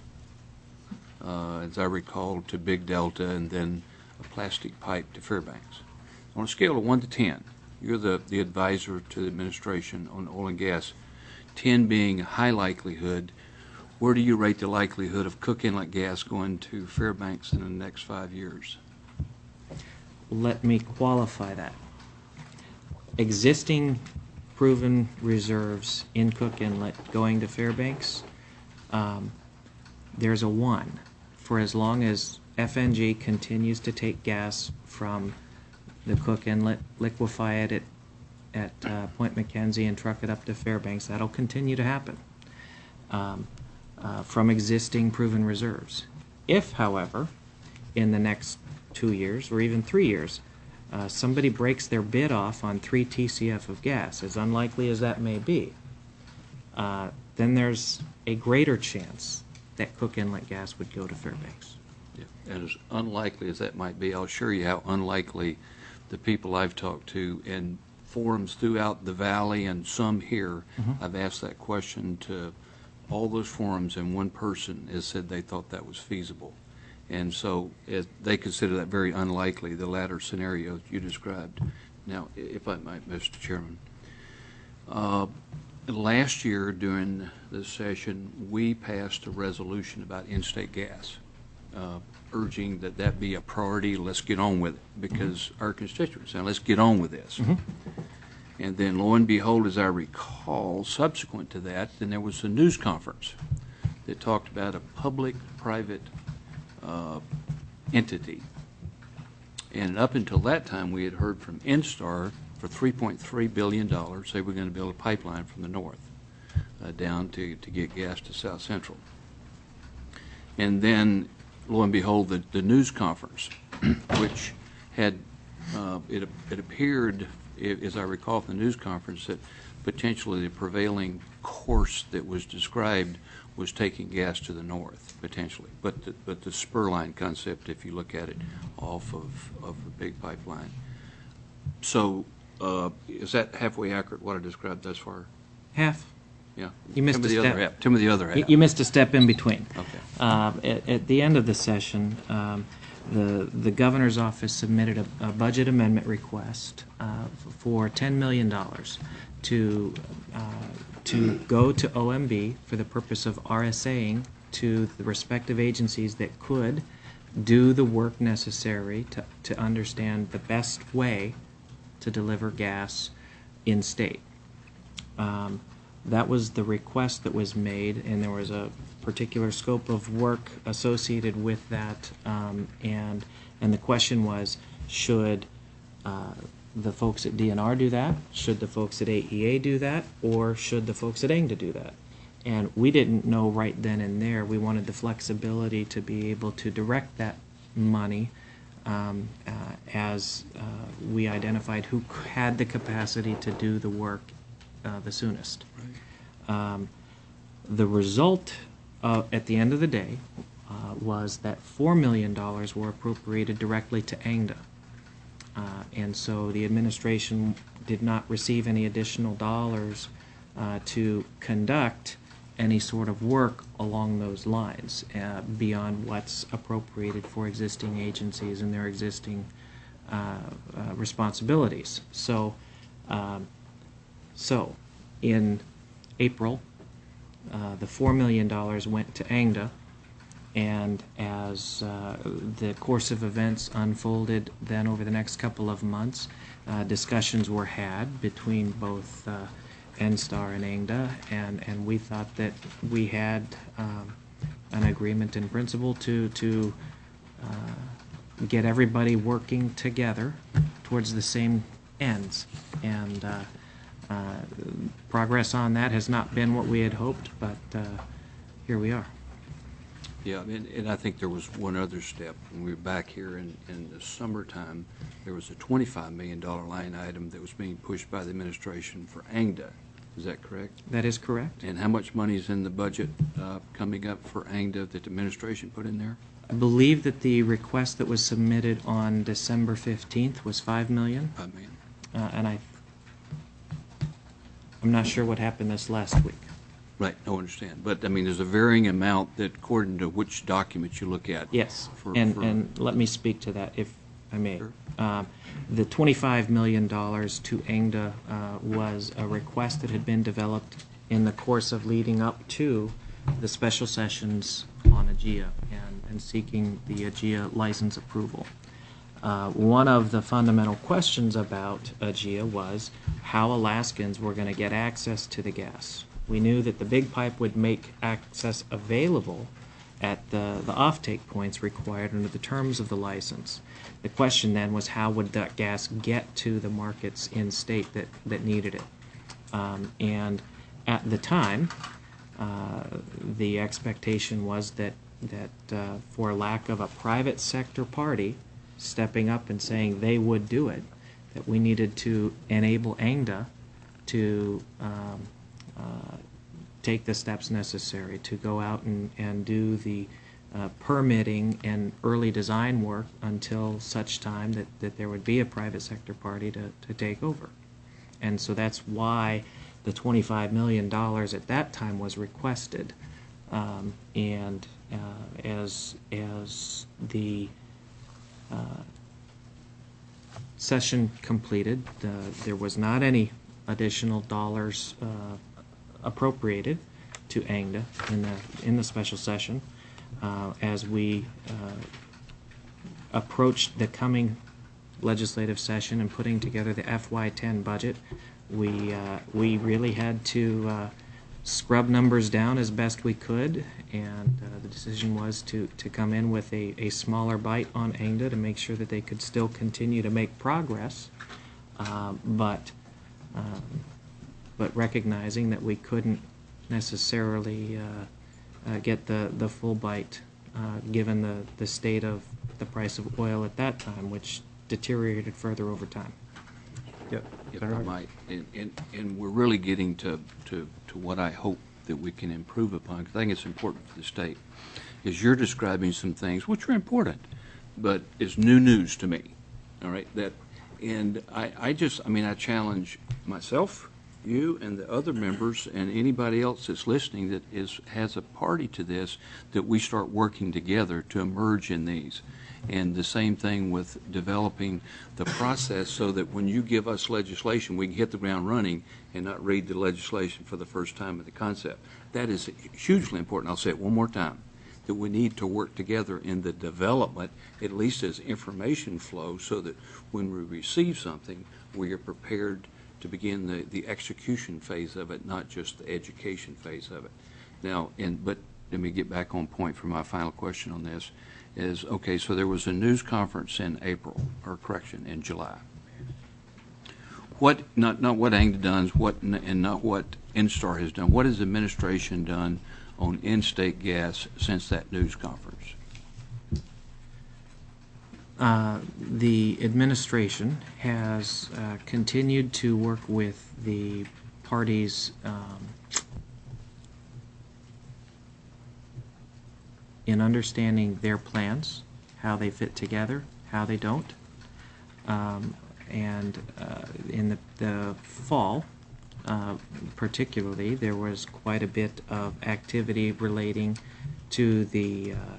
uh, as I recall, to Big Delta, and then a plastic pipe to Fairbanks. On a scale of one to ten, you're the, the advisor to the administration on oil and gas, ten being high likelihood. Where do you rate the likelihood of Cook Inlet gas going to Fairbanks in the next five years? Let me qualify that. Existing proven reserves in Cook Inlet going to Fairbanks, um, there's a one. For as long as F N G continues to take gas from the Cook Inlet, liquefy it at, at uh, Point McKenzie and truck it up to Fairbanks, that'll continue to happen um, uh, from existing proven reserves. If, however, in the next two years or even three years, uh, somebody breaks their bid off on three T C F of gas, as unlikely as that may be, uh, then there's a greater chance that Cook Inlet gas would go to Fairbanks. Yeah. And as unlikely as that might be, I'll assure you how unlikely the people I've talked to in forums throughout the valley and some here, Mm-hmm. I've asked that question to all those forums, and one person has said they thought that was feasible. And so it, they consider that very unlikely, the latter scenario you described. Now, if I might, Mister Chairman, uh, last year during the session, we passed a resolution about in-state gas, uh, urging that that be a priority. Let's get on with it, because mm-hmm. our constituents said, let's get on with this. Mm-hmm. And then, lo and behold, as I recall, subsequent to that, then there was a news conference that talked about a public-private Uh, entity. And up until that time, we had heard from Instar for three point three billion dollars, they were going to build a pipeline from the north uh, down to, to get gas to South Central. And then, lo and behold, the, the news conference, which had, uh, it, it appeared, as I recall from the news conference, that potentially the prevailing course that was described was taking gas to the north, potentially. But the, but the spur line concept, if you look at it, off of, of a big pipeline. So uh, is that halfway accurate, what I described thus far? Half. Yeah. You missed Tell me a the step. other half. Tell me the other half. You, you missed a step in between. Okay. Uh, at, at the end of the session, um, the the governor's office submitted a, a budget amendment request uh, for ten million dollars to uh, to go to O M B for the purpose of RSAing to the respective agencies that could do the work necessary to, to understand the best way to deliver gas in state. Um, that was the request that was made, and there was a particular scope of work associated with that, um, and and the question was, should uh, the folks at D N R do that? Should the folks at A E A do that? Or should the folks at A N G T A do that? And we didn't know right then and there. We wanted the flexibility to be able to direct that money um, uh, as uh, we identified who had the capacity to do the work uh, the soonest. Right. Um, the result uh, at the end of the day uh, was that four million dollars were appropriated directly to A N G T A. Uh, and so the administration did not receive any additional dollars uh, to conduct any sort of work along those lines uh, beyond what's appropriated for existing agencies and their existing uh, uh, responsibilities. So, um, so in April, uh, the four million dollars went to A N G T A. And as uh, the course of events unfolded then over the next couple of months, uh, discussions were had between both uh, N-STAR and A N G T A, and, and we thought that we had um, an agreement in principle to, to uh, get everybody working together towards the same ends. And uh, uh, progress on that has not been what we had hoped, but uh, here we are. Yeah, and, and I think there was one other step. When we were back here in, in the summertime, there was a twenty-five million dollars line item that was being pushed by the administration for A N G D A. Is that correct? That is correct. And how much money is in the budget uh, coming up for A N G D A that the administration put in there? I believe that the request that was submitted on December fifteenth was five million Five million. dollars, uh, and I, I'm not sure what happened this last week. Right, no, understand. But, I mean, there's a varying amount that according to which document you look at. Yes, For- and, for- and let me speak to that, if I may. Sure. Um, The twenty-five million dollars to A N G D A uh, was a request that had been developed in the course of leading up to the special sessions on AGIA and, and seeking the AGIA license approval. Uh, One of the fundamental questions about AGIA was how Alaskans were going to get access to the gas. We knew that the big pipe would make access available at the, the offtake points required under the terms of the license. The question then was how would that gas get to the markets in state that, that needed it? Um, and at the time, uh, the expectation was that, that uh, for lack of a private sector party stepping up and saying they would do it, that we needed to enable A N G D A to um, uh, take the steps necessary to go out and, and do the uh, permitting and early design work until such time that, that there would be a private sector party to, to take over. And so that's why the twenty-five million dollars at that time was requested. Um, and uh, as, as the uh, session completed, uh, there was not any additional dollars uh, appropriated to A N G D A in the in the special session. Uh, as we uh, approached the coming legislative session and putting together the F Y ten budget, we uh, we really had to uh, scrub numbers down as best we could, and uh, the decision was to to come in with a, a smaller bite on A N G D A to make sure that they could still continue to make progress, uh, but. Um, but recognizing that we couldn't necessarily uh, uh, get the, the full bite uh, given the, the state of the price of oil at that time, which deteriorated further over time. Yep. If I might, and, and, and we're really getting to, to, to what I hope that we can improve upon, because I think it's important for the state, is you're describing some things which are important, but it's new news to me, all right? That, and I, I just, I mean, I challenge myself, you and the other members and anybody else that's listening that is has a party to this, that we start working together to emerge in these. And the same thing with developing the process so that when you give us legislation, we can hit the ground running and not read the legislation for the first time of the concept. That is hugely important. I'll say it one more time, that we need to work together in the development, at least as information flow, so that when we receive something, we are prepared to begin the, the execution phase of it, not just the education phase of it. Now, and but let me get back on point for my final question on this, is, okay, so there was a news conference in April, or correction, in July. What, not, not what A N G D A does, what, and not what Instar has done, what has the administration done on in-state gas since that news conference? Uh, the administration has uh, continued to work with the parties um, in understanding their plans, how they fit together, how they don't. Um, and uh, in the, the fall, uh, particularly, there was quite a bit of activity relating to the uh,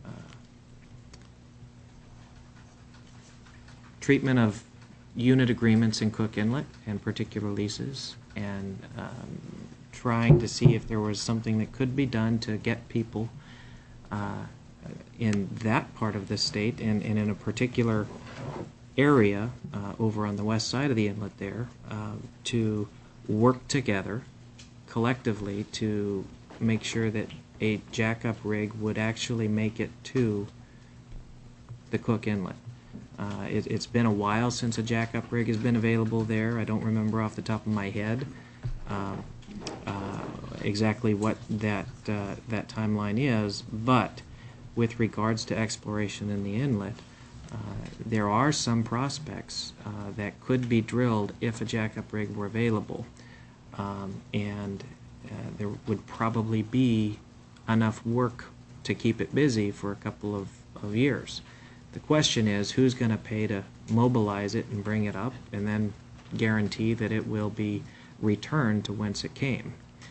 treatment of unit agreements in Cook Inlet and particular leases, and um, trying to see if there was something that could be done to get people uh, in that part of the state and, and in a particular area uh, over on the west side of the inlet there uh, to work together collectively to make sure that a jackup rig would actually make it to the Cook Inlet. Uh, it, it's been a while since a jackup rig has been available there. I don't remember off the top of my head uh, uh, exactly what that uh, that timeline is, but with regards to exploration in the inlet, uh, there are some prospects uh, that could be drilled if a jackup rig were available. Um, and uh, there would probably be enough work to keep it busy for a couple of, of years. The question is, who's going to pay to mobilize it and bring it up and then guarantee that it will be returned to whence it came?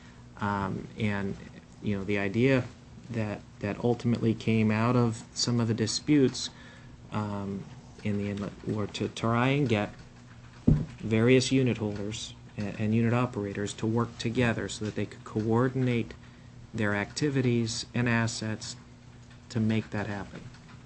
Um, and, you know, the idea that, that ultimately came out of some of the disputes um, in the inlet were to try and get various unit holders and, and unit operators to work together so that they could coordinate their activities and assets to make that happen.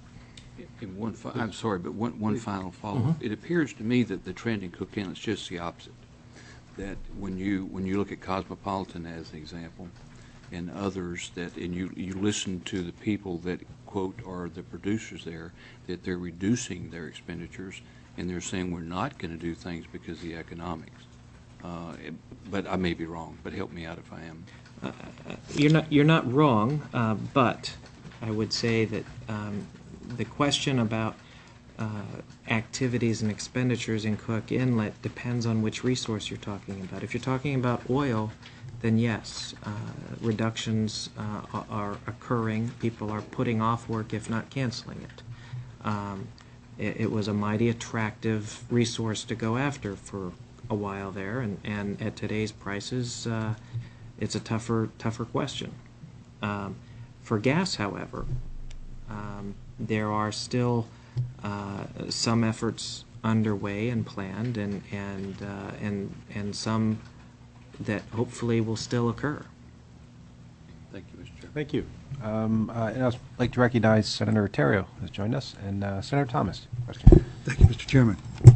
In one fi- I'm sorry, but one, one final follow-up. It appears to me that the trend in Cook Inlet is just the opposite. That when you when you look at Cosmopolitan as an example, and others that, and you you listen to the people that quote are the producers there, that they're reducing their expenditures, and they're saying we're not going to do things because of the economics. Uh, it, but I may be wrong. But help me out if I am. Uh, you're not you're not wrong, uh, but I would say that um, the question about uh, activities and expenditures in Cook Inlet depends on which resource you're talking about. If you're talking about oil, then yes, uh, reductions uh, are occurring. People are putting off work, if not canceling it. Um, it. It was a mighty attractive resource to go after for a while there, and, and at today's prices, uh, it's a tougher, tougher question. Um, for gas, however, um, there are still uh, some efforts underway and planned, and and uh, and and some that hopefully will still occur. Thank you, Mister Chairman. Thank you. Um, uh, and I'd like to recognize Senator Terrio, who has joined us, and uh, Senator Thomas. Question. Thank you, Mister Chairman.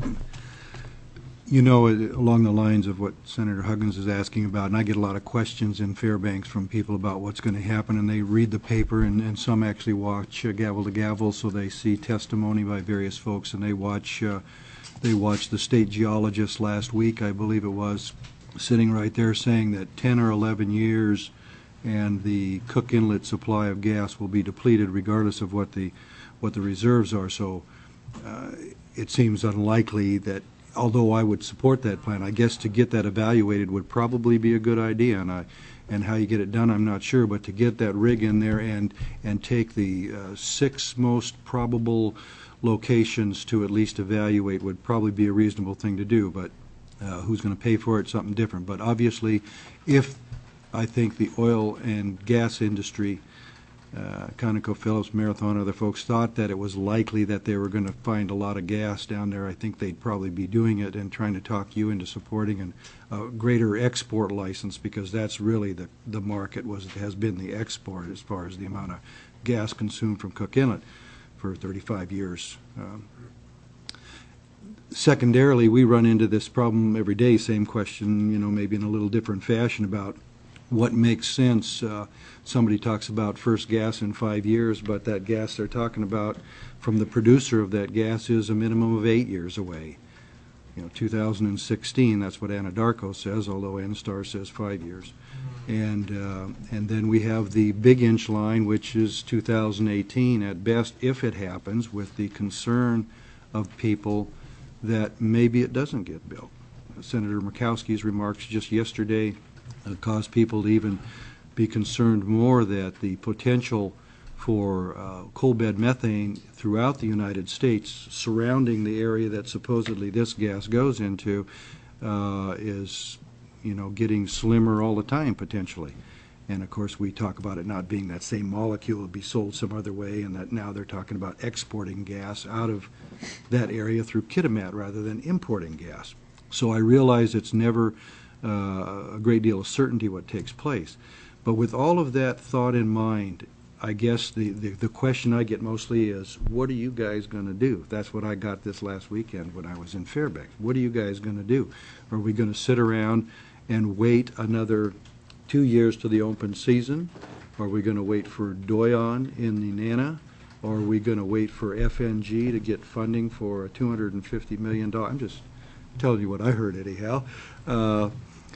You know, along the lines of what Senator Huggins is asking about, and I get a lot of questions in Fairbanks from people about what's going to happen, and they read the paper, and, and some actually watch uh, gavel to gavel, so they see testimony by various folks, and they watch uh, they watch the state geologist last week, I believe it was, sitting right there saying that ten or eleven years and the Cook Inlet supply of gas will be depleted regardless of what the what the reserves are. So uh, it seems unlikely that, although I would support that plan, I guess to get that evaluated would probably be a good idea, and I, and how you get it done, I'm not sure, but to get that rig in there and and take the uh, six most probable locations to at least evaluate would probably be a reasonable thing to do. But uh, who's going to pay for it? Something different. But obviously, if I think the oil and gas industry, Uh, ConocoPhillips, Marathon, other folks thought that it was likely that they were going to find a lot of gas down there, I think they'd probably be doing it and trying to talk you into supporting an, a greater export license, because that's really the, the market was has been the export as far as the amount of gas consumed from Cook Inlet for thirty-five years. Um, secondarily, we run into this problem every day, same question, you know, maybe in a little different fashion about what makes sense. Uh, somebody talks about first gas in five years, but that gas they're talking about from the producer of that gas is a minimum of eight years away. You know, two thousand sixteen, that's what Anadarko says, although Enstar says five years. And uh, and then we have the Big Inch line, which is two thousand eighteen at best, if it happens, with the concern of people that maybe it doesn't get built. Senator Murkowski's remarks just yesterday Uh, cause people to even be concerned more that the potential for uh, coal bed methane throughout the United States surrounding the area that supposedly this gas goes into uh, is, you know, getting slimmer all the time potentially. And of course we talk about it not being that same molecule, would be sold some other way, and that now they're talking about exporting gas out of that area through Kitimat rather than importing gas. So I realize it's never Uh, a great deal of certainty what takes place. But with all of that thought in mind, I guess the, the, the question I get mostly is, what are you guys going to do? That's what I got this last weekend when I was in Fairbanks. What are you guys going to do? Are we going to sit around and wait another two years to the open season? Are we going to wait for Doyon in the Nana? Or are we going to wait for F N G to get funding for two hundred fifty million dollars? I'm just telling you what I heard anyhow. Uh,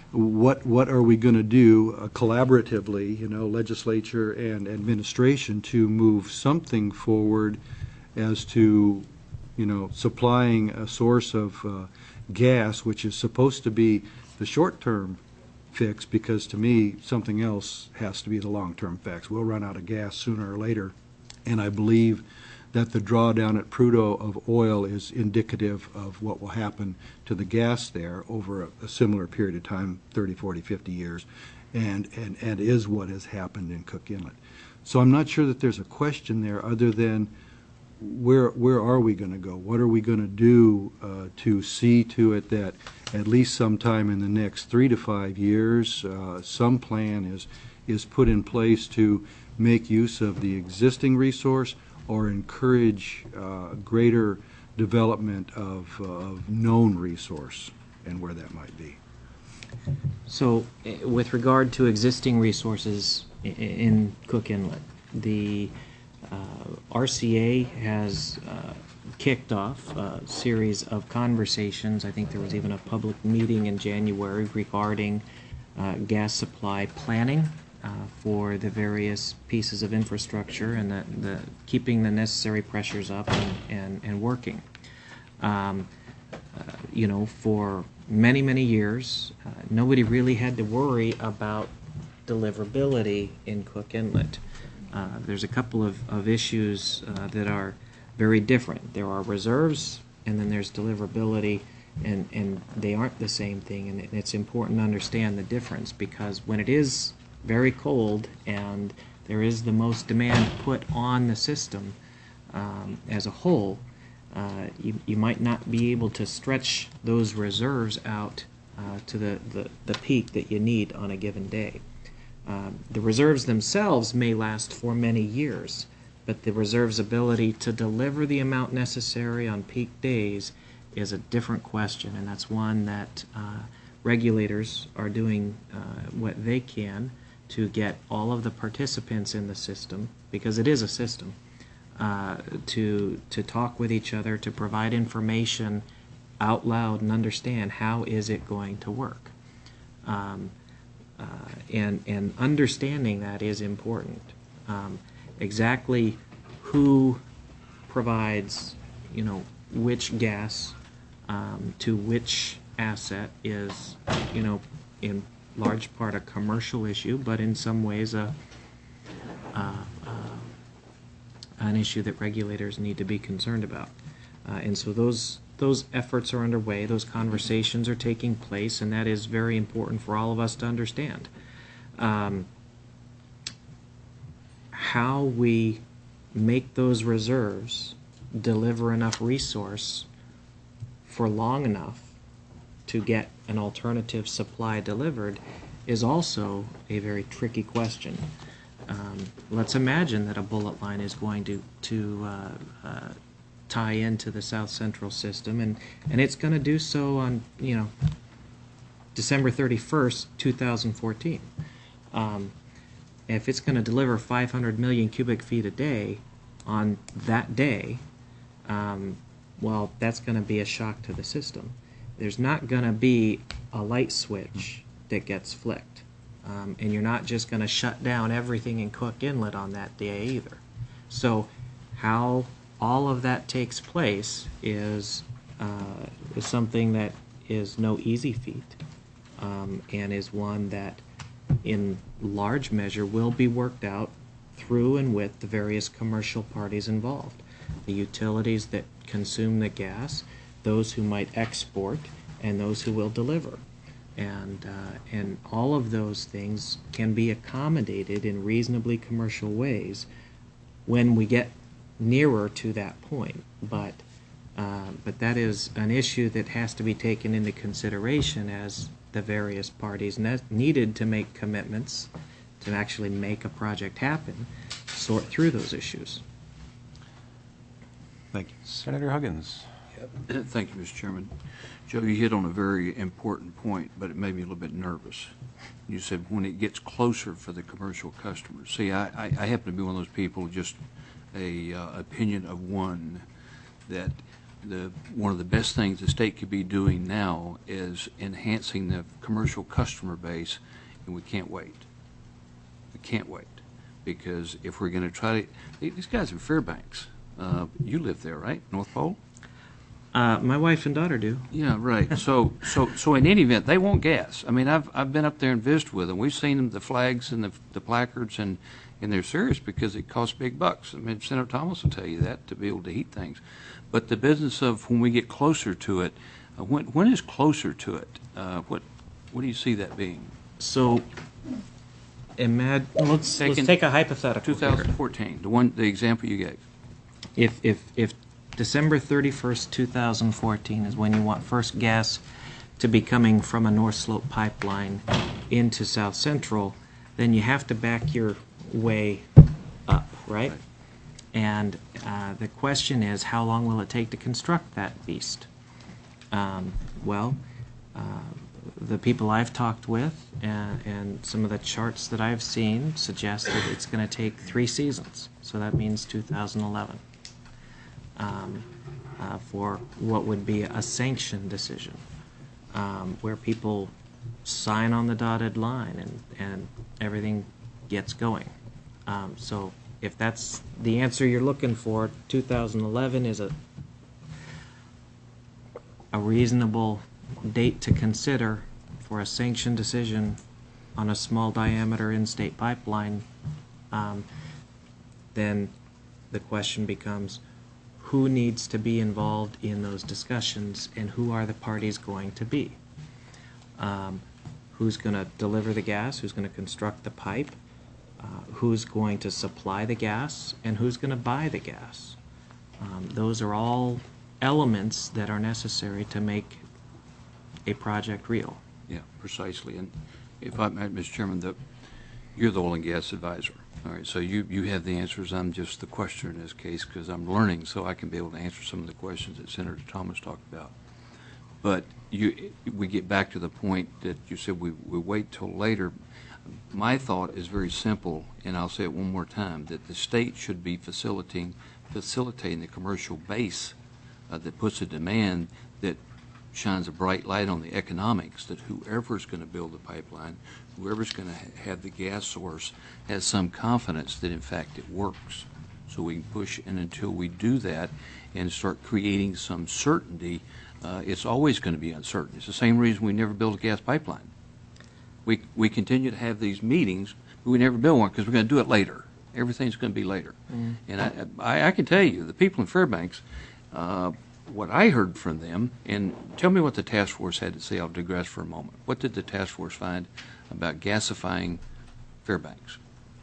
what what are we going to do uh, collaboratively, you know, legislature and administration, to move something forward as to, you know, supplying a source of uh, gas, which is supposed to be the short-term fix, because to me, something else has to be the long-term fix. We'll run out of gas sooner or later, and I believe that the drawdown at Prudhoe of oil is indicative of what will happen to the gas there over a, a similar period of time, thirty, forty, fifty years, and, and, and is what has happened in Cook Inlet. So I'm not sure that there's a question there other than where where are we going to go? What are we going to do uh, to see to it that at least sometime in the next three to five years, uh, some plan is is put in place to make use of the existing resource or encourage uh, greater development of, uh, of known resource, and where that might be. So, eh, with regard to existing resources i- in Cook Inlet, the uh, R C A has uh, kicked off a series of conversations. I think there was even a public meeting in January regarding uh, gas supply planning uh, for the various pieces of infrastructure, and the, the keeping the necessary pressures up and, and, and working. Um, uh, you know, for many, many years, uh, nobody really had to worry about deliverability in Cook Inlet. Uh, there's a couple of, of issues uh, that are very different. There are reserves, and then there's deliverability, and, and they aren't the same thing, and it's important to understand the difference, because when it is very cold and there is the most demand put on the system um, as a whole, uh, you, you might not be able to stretch those reserves out uh, to the, the, the peak that you need on a given day. Um, the reserves themselves may last for many years, but the reserve's ability to deliver the amount necessary on peak days is a different question, and that's one that uh, regulators are doing uh, what they can to get all of the participants in the system, because it is a system, uh, to to talk with each other, to provide information out loud and understand how is it going to work. Um, uh, and, and understanding that is important. Um, exactly who provides, you know, which gas um, to which asset is, you know, in large part a commercial issue, but in some ways a, uh, uh, an issue that regulators need to be concerned about. Uh, and so those those efforts are underway, those conversations are taking place, and that is very important for all of us to understand. Um, how we make those reserves deliver enough resource for long enough to get an alternative supply delivered is also a very tricky question. Um, let's imagine that a bullet line is going to, to uh, uh, tie into the South Central system, and, and it's going to do so on, you know, December thirty-first, two thousand fourteen. Um, if it's going to deliver five hundred million cubic feet a day on that day, um, well, that's going to be a shock to the system. There's not going to be a light switch that gets flicked. Um, and you're not just going to shut down everything in Cook Inlet on that day either. So how all of that takes place is, uh, is something that is no easy feat, um, and is one that in large measure will be worked out through and with the various commercial parties involved. The utilities that consume the gas, those who might export, and those who will deliver. And, uh, and all of those things can be accommodated in reasonably commercial ways when we get nearer to that point. But, uh, but that is an issue that has to be taken into consideration as the various parties ne- needed to make commitments to actually make a project happen, sort through those issues. Thank you. Senator Huggins. Thank you, Mister Chairman. Joe, you hit on a very important point, but it made me a little bit nervous. You said when it gets closer for the commercial customers. See, I, I, I happen to be one of those people, just a uh, opinion of one, that the, one of the best things the state could be doing now is enhancing the commercial customer base, and we can't wait. We can't wait, because if we're going to try to, these guys in Fairbanks, uh, you live there, right, North Pole? Uh, my wife and daughter do. Yeah, right. So, so, so in any event, they want gas. I mean, I've I've been up there and visited with them. We've seen them, the flags and the the placards, and and they're serious because it costs big bucks. I mean, Senator Thomas will tell you that, to be able to heat things. But the business of when we get closer to it, uh, when when is closer to it? Uh, what what do you see that being? So, imag- let's, let's Taking take a hypothetical. here. twenty fourteen, the one, the example you gave. If, if, if December thirty-first, two thousand fourteen is when you want first gas to be coming from a North Slope pipeline into South Central, then you have to back your way up, right? Right. And uh, the question is, how long will it take to construct that beast? Um, well, uh, the people I've talked with and, and some of the charts that I've seen suggest that it's going to take three seasons. So that means two thousand eleven. Um, uh, for what would be a sanction decision, um, where people sign on the dotted line and, and everything gets going. Um, so if that's the answer you're looking for, two thousand eleven is a a reasonable date to consider for a sanction decision on a small diameter in-state pipeline. Um, then the question becomes, who needs to be involved in those discussions, and who are the parties going to be? Um, who's going to deliver the gas? Who's going to construct the pipe? Uh, who's going to supply the gas? And who's going to buy the gas? Um, those are all elements that are necessary to make a project real. Yeah, precisely. And if I might, Mister Chairman, the, you're the oil and gas advisor. All right, so you, you have the answers. I'm just the questioner in this case because I'm learning, so I can be able to answer some of the questions that Senator Thomas talked about. But you, we get back to the point that you said we, we wait till later. My thought is very simple, and I'll say it one more time, that the state should be facilitating, facilitating the commercial base uh, that puts a demand that shines a bright light on the economics, that whoever's going to build the pipeline, whoever's going to ha have the gas source, has some confidence that in fact it works. So we can push, and until we do that and start creating some certainty, uh, it's always going to be uncertain. It's the same reason we never build a gas pipeline. We, we continue to have these meetings, but we never build one because we're going to do it later. Everything's going to be later. Mm. And I, I, I can tell you, the people in Fairbanks, uh, what I heard from them, and tell me what the task force had to say. I'll digress for a moment. What did the task force find about gasifying Fairbanks?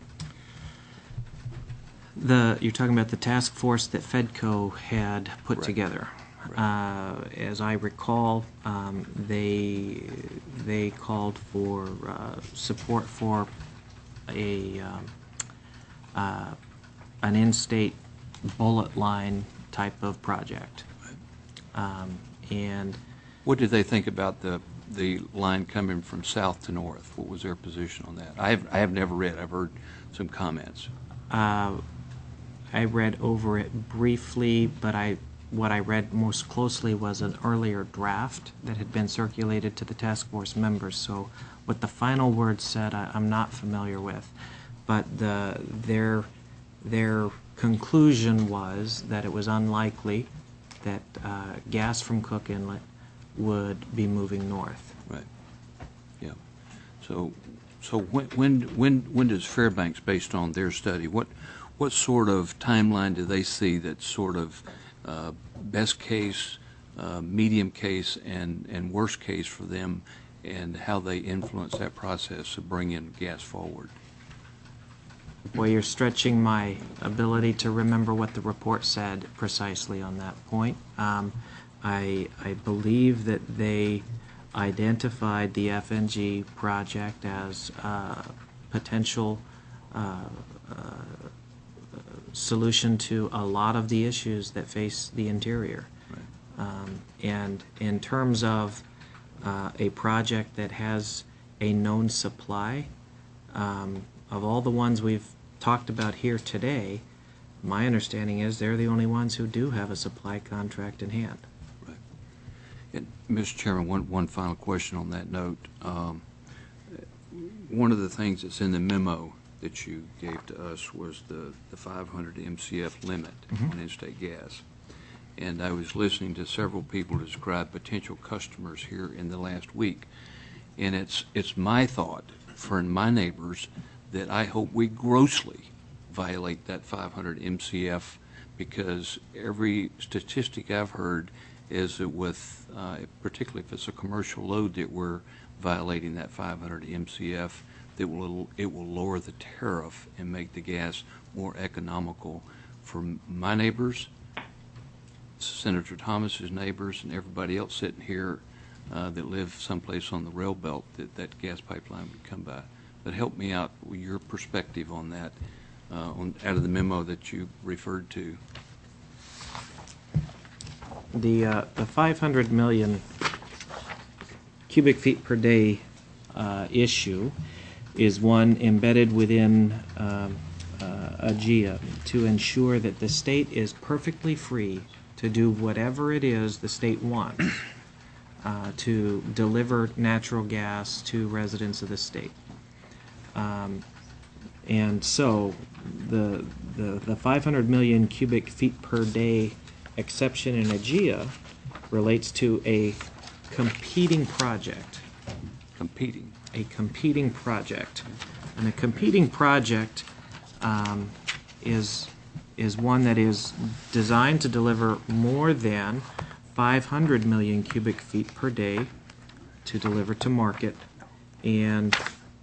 The, you're talking about the task force that FEDCO had put Right. together. Right. Uh, as I recall, um, they they called for uh, support for a um, uh, an in-state bullet line type of project. Um, and What did they think about the the line coming from south to north? What was their position on that? I have I have never read. I've heard some comments. uh, I read over it briefly, but I what I read most closely was an earlier draft that had been circulated to the task force members. So what the final words said, I, I'm not familiar with, but the their their conclusion was that it was unlikely that uh, gas from Cook Inlet would be moving north. Right. Yeah. So, so when when when when does Fairbanks, based on their study, what what sort of timeline do they see that's sort of uh, best case, uh, medium case, and and worst case for them, and how they influence that process of bringing gas forward? Well, you're stretching my ability to remember what the report said precisely on that point. Um, I, I believe that they identified the F N G project as a potential uh, uh, solution to a lot of the issues that face the interior. Right. Um, and in terms of uh, a project that has a known supply, um, of all the ones we've talked about here today, my understanding is they're the only ones who do have a supply contract in hand. And, Mister Chairman, one, one final question on that note. Um, one of the things that's in the memo that you gave to us was the, the five hundred M C F limit Mhm. on in-state gas. And I was listening to several people describe potential customers here in the last week. And it's, it's my thought for my neighbors that I hope we grossly violate that five hundred M C F, because every statistic I've heard is that with, uh, particularly if it's a commercial load, that we're violating that five hundred M C F, that will, it will lower the tariff and make the gas more economical for my neighbors, Senator Thomas's neighbors, and everybody else sitting here uh, that live someplace on the rail belt that that gas pipeline would come by. But help me out with your perspective on that, uh, on, out of the memo that you referred to. The, uh, the five hundred million cubic feet per day uh, issue is one embedded within um, uh, A G I A to ensure that the state is perfectly free to do whatever it is the state wants uh, to deliver natural gas to residents of the state. Um, and so the, the, the five hundred million cubic feet per day exception in A G I A relates to a competing project. Competing. A competing project. And a competing project um, is, is one that is designed to deliver more than five hundred million cubic feet per day to deliver to market. And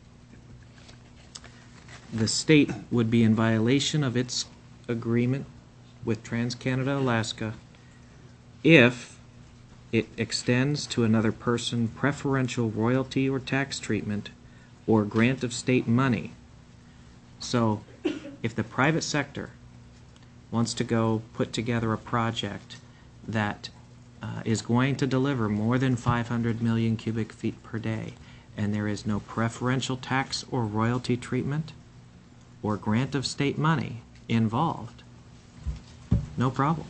the state would be in violation of its agreement with TransCanada Alaska if it extends to another person preferential royalty or tax treatment or grant of state money. So if the private sector wants to go put together a project that uh, is going to deliver more than five hundred million cubic feet per day, and there is no preferential tax or royalty treatment or grant of state money involved, no problem.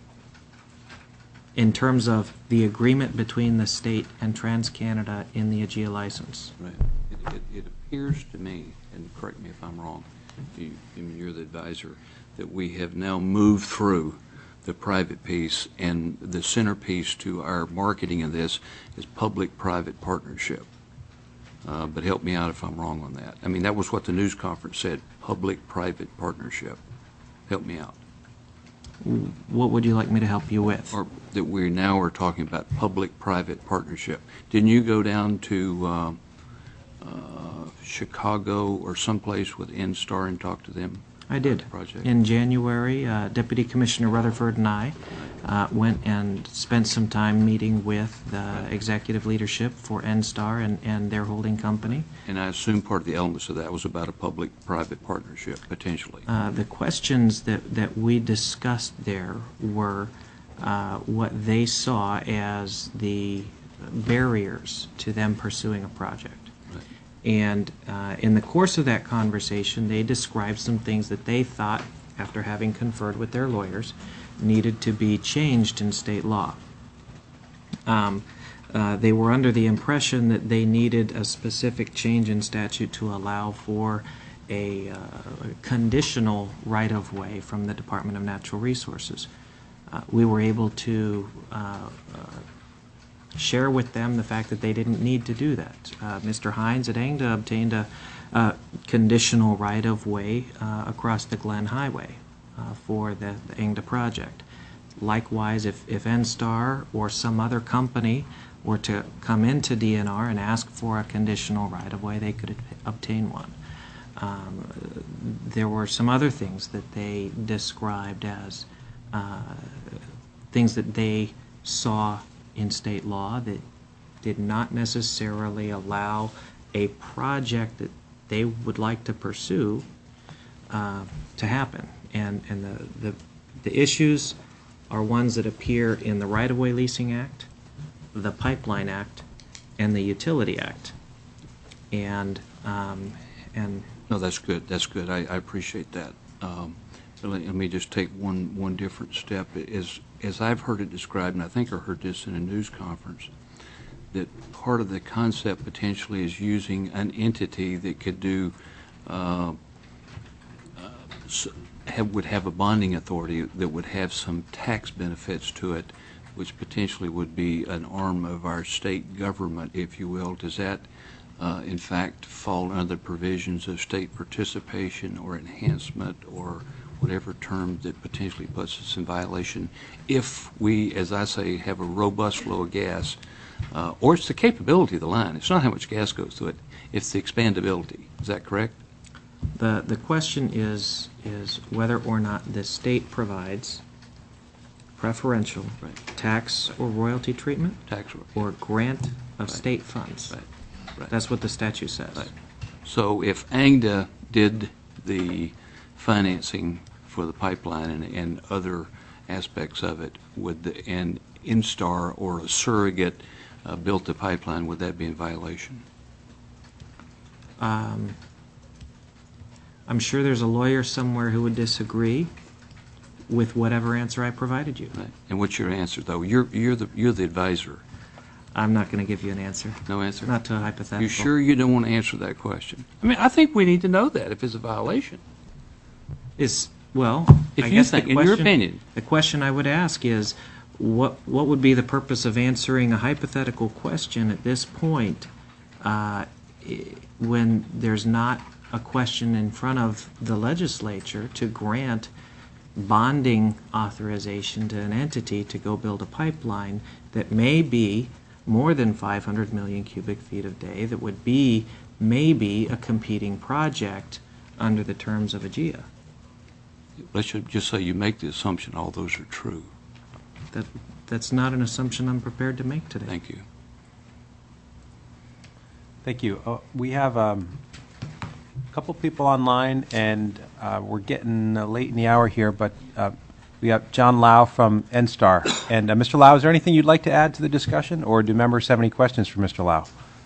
In terms of the agreement between the state and TransCanada in the A G I A license. Right. It, it, it appears to me, and correct me if I'm wrong, you, you're the advisor, that we have now moved through the private piece, and the centerpiece to our marketing of this is public-private partnership. Uh, but help me out if I'm wrong on that. I mean, that was what the news conference said, public-private partnership. Help me out. What would you like me to help you with? Or that we now are talking about public-private partnership. Didn't you go down to uh, uh, Chicago or someplace with N-Star and talk to them? I did. Project? In January, uh, Deputy Commissioner Rutherford and I uh, went and spent some time meeting with the executive leadership for N-Star and, and their holding company. And I assume part of the elements of that was about a public-private partnership, potentially. Uh, the questions that, that we discussed there were uh, what they saw as the barriers to them pursuing a project. Right. And uh, in the course of that conversation, they described some things that they thought, after having conferred with their lawyers, needed to be changed in state law. Um, uh, they were under the impression that they needed a specific change in statute to allow for a uh, conditional right-of-way from the Department of Natural Resources. Uh, we were able to uh, uh, share with them the fact that they didn't need to do that. Uh, Mister Hines at ENGDA obtained a uh, conditional right-of-way uh, across the Glen Highway uh, for the, the ENGDA project. Likewise, if, if N-Star or some other company were to come into D N R and ask for a conditional right-of-way, they could obtain one. Um, there were some other things that they described as uh, things that they saw in state law that did not necessarily allow a project that they would like to pursue uh, to happen. And, and the, the, the issues are ones that appear in the Right-of-Way Leasing Act, the Pipeline Act, and the Utility Act. And, um, and No, that's good. That's good. I, I appreciate that. Um, Let let me just take one, one different step. As, as I've heard it described, and I think I heard this in a news conference, that part of the concept potentially is using an entity that could do, uh, uh, s- have, would have a bonding authority that would have some tax benefits to it, which potentially would be an arm of our state government, if you will. Does that, uh, in fact, fall under the provisions of state participation or enhancement or whatever term that potentially puts us in violation if we, as I say, have a robust flow of gas, uh, or it's the capability of the line. It's not how much gas goes through it. It's the expandability. Is that correct? The, the question is, is whether or not the state provides preferential Right. tax or royalty treatment Tax rate. or grant of Right. state funds. Right. Right. That's what the statute says. Right. So if ANGDA did the financing for the pipeline and, and other aspects of it, would the, and Instar or a surrogate uh, built the pipeline, would that be in violation? Um, I'm sure there's a lawyer somewhere who would disagree with whatever answer I provided you. Right. And what's your answer, though? You're, you're the, you're the advisor. I'm not going to give you an answer. No answer? Not to a hypothetical. You sure you don't want to answer that question? I mean, I think we need to know that if it's a violation. Is, well, If I you guess think, the in your question, opinion. the question I would ask is, what what would be the purpose of answering a hypothetical question at this point, uh, i- when there's not a question in front of the legislature to grant bonding authorization to an entity to go build a pipeline that may be more than five hundred million cubic feet a day, that would be maybe a competing project under the terms of A G I A? Let's ju- just say you make the assumption all those are true. That, that's not an assumption I'm prepared to make today. Thank you. Thank you. Uh, We have um, a couple people online, and uh, we're getting uh, late in the hour here, but uh, we have John Lau from N-Star. And uh, Mister Lau, is there anything you'd like to add to the discussion, or do members have any questions for Mister Lau?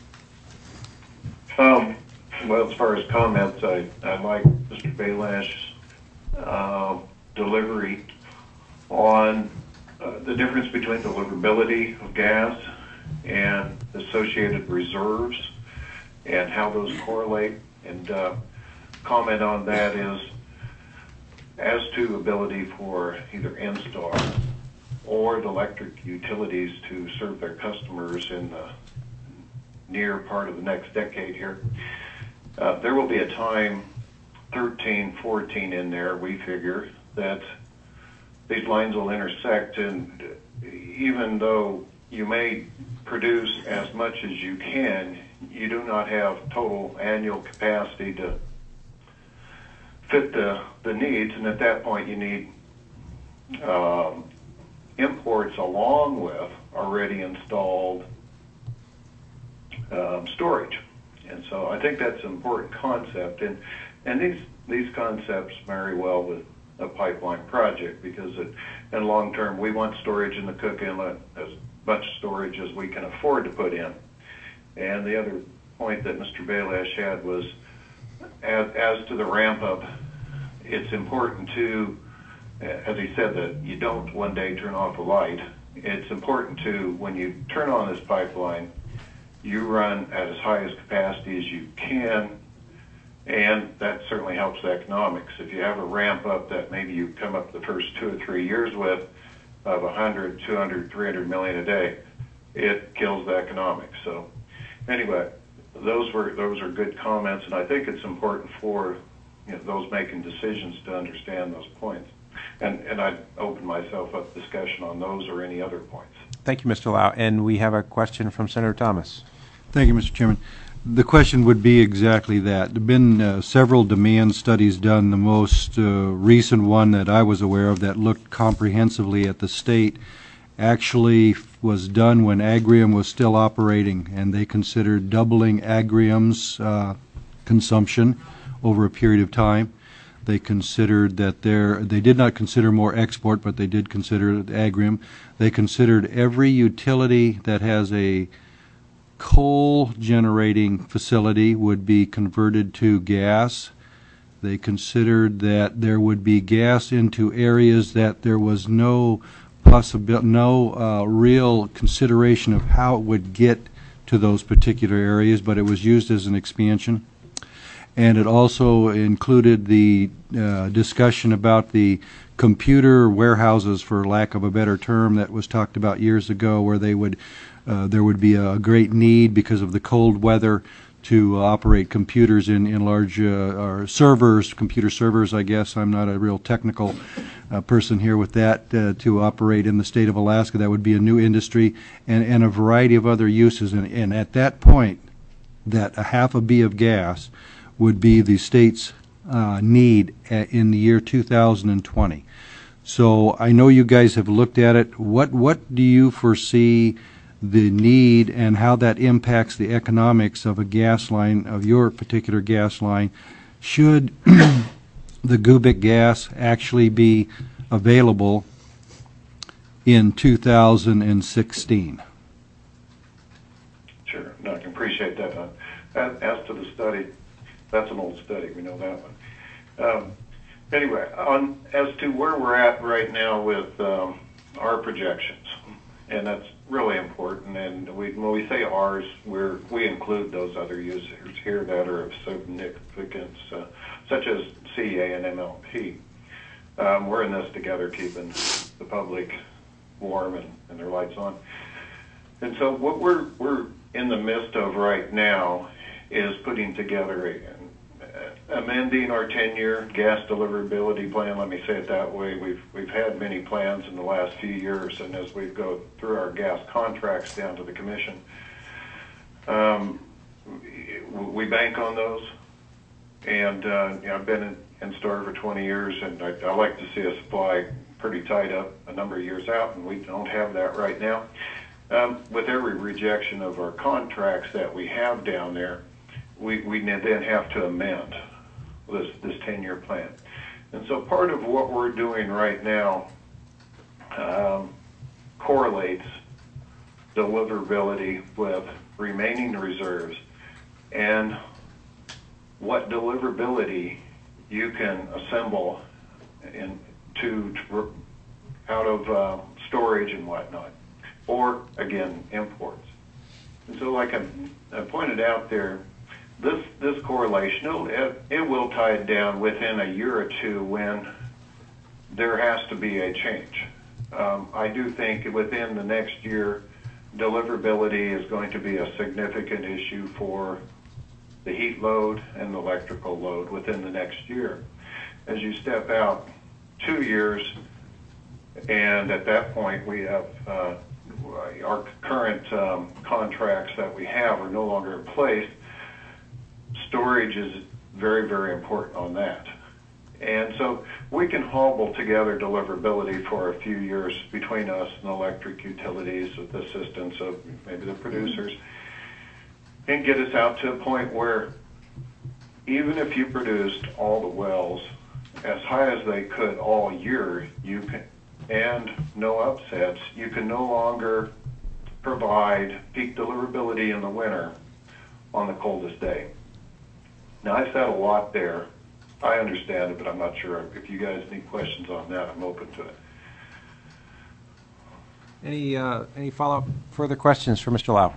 Um, well, as far as comments, I, I like Mister Baylash's uh, delivery on uh, the difference between deliverability of gas and associated reserves and how those correlate. And uh, comment on that is, as to ability for either N-Star or the electric utilities to serve their customers in the near part of the next decade here, uh, there will be a time, thirteen, fourteen in there, we figure, that these lines will intersect, and even though you may produce as much as you can, you do not have total annual capacity to fit the, the needs, and at that point you need um, imports along with already installed um, storage. And so I think that's an important concept, and and these these concepts marry well with a pipeline project, because it, in long term we want storage in the Cook Inlet, as much storage as we can afford to put in. And the other point that Mister Baylash had was, as, as to the ramp up, it's important to, as he said, that you don't one day turn off a light. It's important to, when you turn on this pipeline, you run at as high as capacity as you can, and that certainly helps the economics. If you have a ramp up that maybe you come up the first two or three years with of one hundred, two hundred, three hundred million a day, it kills the economics. So anyway, those were those are good comments, and I think it's important for, you know, those making decisions to understand those points. And and I'd open myself up to discussion on those or any other points. Thank you, Mister Lau. And we have a question from Senator Thomas. Thank you, Mister Chairman. The question would be exactly that. There have been uh, several demand studies done. The most uh, recent one that I was aware of that looked comprehensively at the state actually was done when Agrium was still operating, and they considered doubling Agrium's uh, consumption over a period of time. They considered that there, they did not consider more export, but they did consider Agrium. They considered every utility that has a coal generating facility would be converted to gas. They considered that there would be gas into areas that there was no possibility, no uh, real consideration of how it would get to those particular areas, but it was used as an expansion. And it also included the uh, discussion about the computer warehouses, for lack of a better term, that was talked about years ago, where they would uh, there would be a great need because of the cold weather to operate computers in, in large uh, or servers, computer servers, I guess. I'm not a real technical uh, person here with that, uh, to operate in the state of Alaska. That would be a new industry, and, and a variety of other uses. And, and at that point, that a half a B of gas would be the state's uh, need a, in the year two thousand twenty. So I know you guys have looked at it. What, what do you foresee the need and how that impacts the economics of a gas line, of your particular gas line, should the Gubic gas actually be available in two thousand sixteen? Sure, no, I can appreciate that. Uh, as, as to the study, that's an old study, we know that one. Um, anyway, on as to where we're at right now with um, our projections, and that's really important. And we, when we say ours, we're, we include those other users here that are of significance, uh, such as C E A and M L P. Um, we're in this together, keeping the public warm and, and their lights on. And so what we're, we're in the midst of right now is putting together a, amending our ten-year gas deliverability plan. Let me say it that way. We've we've had many plans in the last few years, and as we go through our gas contracts down to the commission, um, we bank on those. And uh, you know, I've been in, in Star for twenty years, and I, I like to see a supply pretty tied up a number of years out, and we don't have that right now. Um, with every rejection of our contracts that we have down there, we, we then have to amend this this ten-year plan. And so part of what we're doing right now um, correlates deliverability with remaining reserves and what deliverability you can assemble in, to, to out of uh, storage and whatnot, or again, imports. And so like I, I pointed out there, This this correlation, it'll, it, it will tie it down within a year or two when there has to be a change. Um, I do think within the next year, deliverability is going to be a significant issue for the heat load and the electrical load within the next year. As you step out two years, and at that point we have uh, our current um, contracts that we have are no longer in place. Storage is very, very important on that. And so we can hobble together deliverability for a few years between us and electric utilities with the assistance of maybe the producers, and get us out to a point where even if you produced all the wells as high as they could all year, you can, and no upsets, you can no longer provide peak deliverability in the winter on the coldest day. Now, I've said a lot there. I understand it, but I'm not sure. If you guys need questions on that, I'm open to it. Any, uh, any follow-up, further questions for Mister Lau?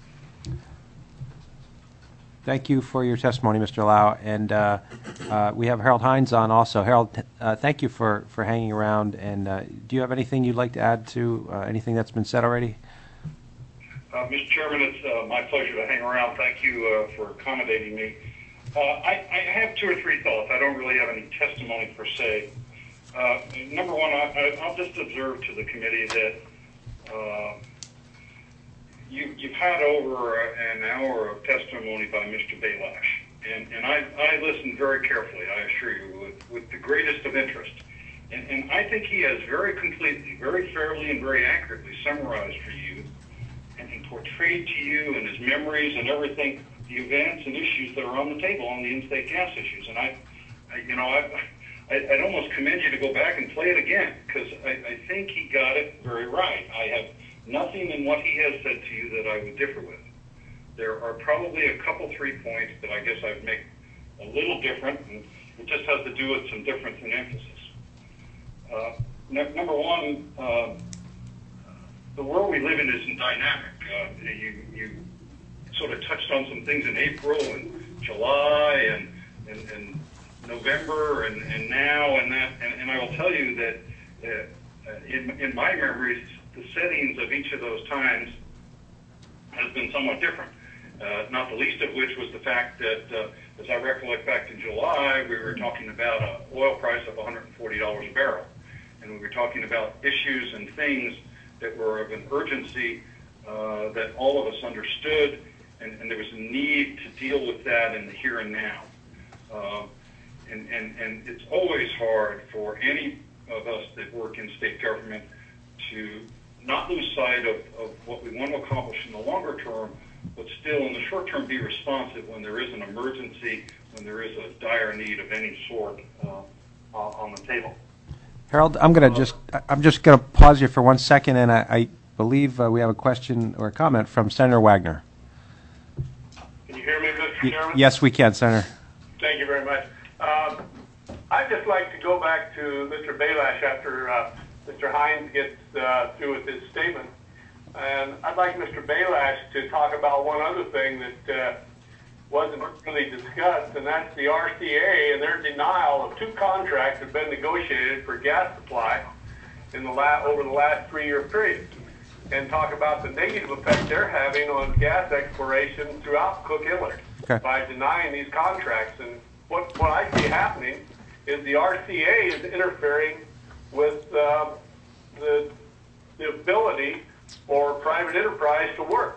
Thank you for your testimony, Mister Lau. And uh, uh, we have Harold Hines on also. Harold, uh, thank you for, for hanging around. And uh, do you have anything you'd like to add to uh, anything that's been said already? Uh, Mister Chairman, it's uh, my pleasure to hang around. Thank you uh, for accommodating me. Uh, I, I have two or three thoughts. I don't really have any testimony per se. Uh, number one, I, I'll just observe to the committee that uh, you, you've had over an hour of testimony by Mister Baylash, and, and I, I listened very carefully, I assure you, with, with the greatest of interest. And, and I think he has very completely, very fairly, and very accurately summarized for you and, and portrayed to you and his memories and everything the events and issues that are on the table on the in-state gas issues. And I, I you know, I, I, I'd almost commend you to go back and play it again, because I, I think he got it very right. I have nothing in what he has said to you that I would differ with. There are probably a couple, three points that I guess I'd make a little different, and, It just has to do with some difference in emphasis. Uh, n- number one, uh, the world we live in is dynamic. Uh, you, you sort of touched on some things in April and July and, and, and November and, and now and that, and, and I will tell you that uh, in, in my memories, the settings of each of those times has been somewhat different. Uh, not the least of which was the fact that, uh, as I recollect back in July, we were talking about an oil price of one hundred forty dollars a barrel. And we were talking about issues and things that were of an urgency uh, that all of us understood, and, and there was a need to deal with that in the here and now. Uh, and, and, and it's always hard for any of us that work in state government to not lose sight of, of what we want to accomplish in the longer term, but still in the short term be responsive when there is an emergency, when there is a dire need of any sort uh, on the table. Harold, I'm going to just I'm just going to pause you for one second, and I, I believe uh, we have a question or a comment from Senator Wagner. Can you hear me, Mister Y- Chairman? yes, we can, Senator. Thank you very much. Um, I'd just like to go back to Mister Belash after uh, Mister Hines gets uh, through with his statement. And I'd like Mister Belash to talk about one other thing that uh, wasn't really discussed, and that's the R C A and their denial of two contracts that have been negotiated for gas supply in the la- over the last three-year period, and talk about the negative effect they're having on gas exploration throughout Cook Inlet Okay. by denying these contracts. And what, what I see happening is the R C A is interfering with uh, the, the ability for private enterprise to work.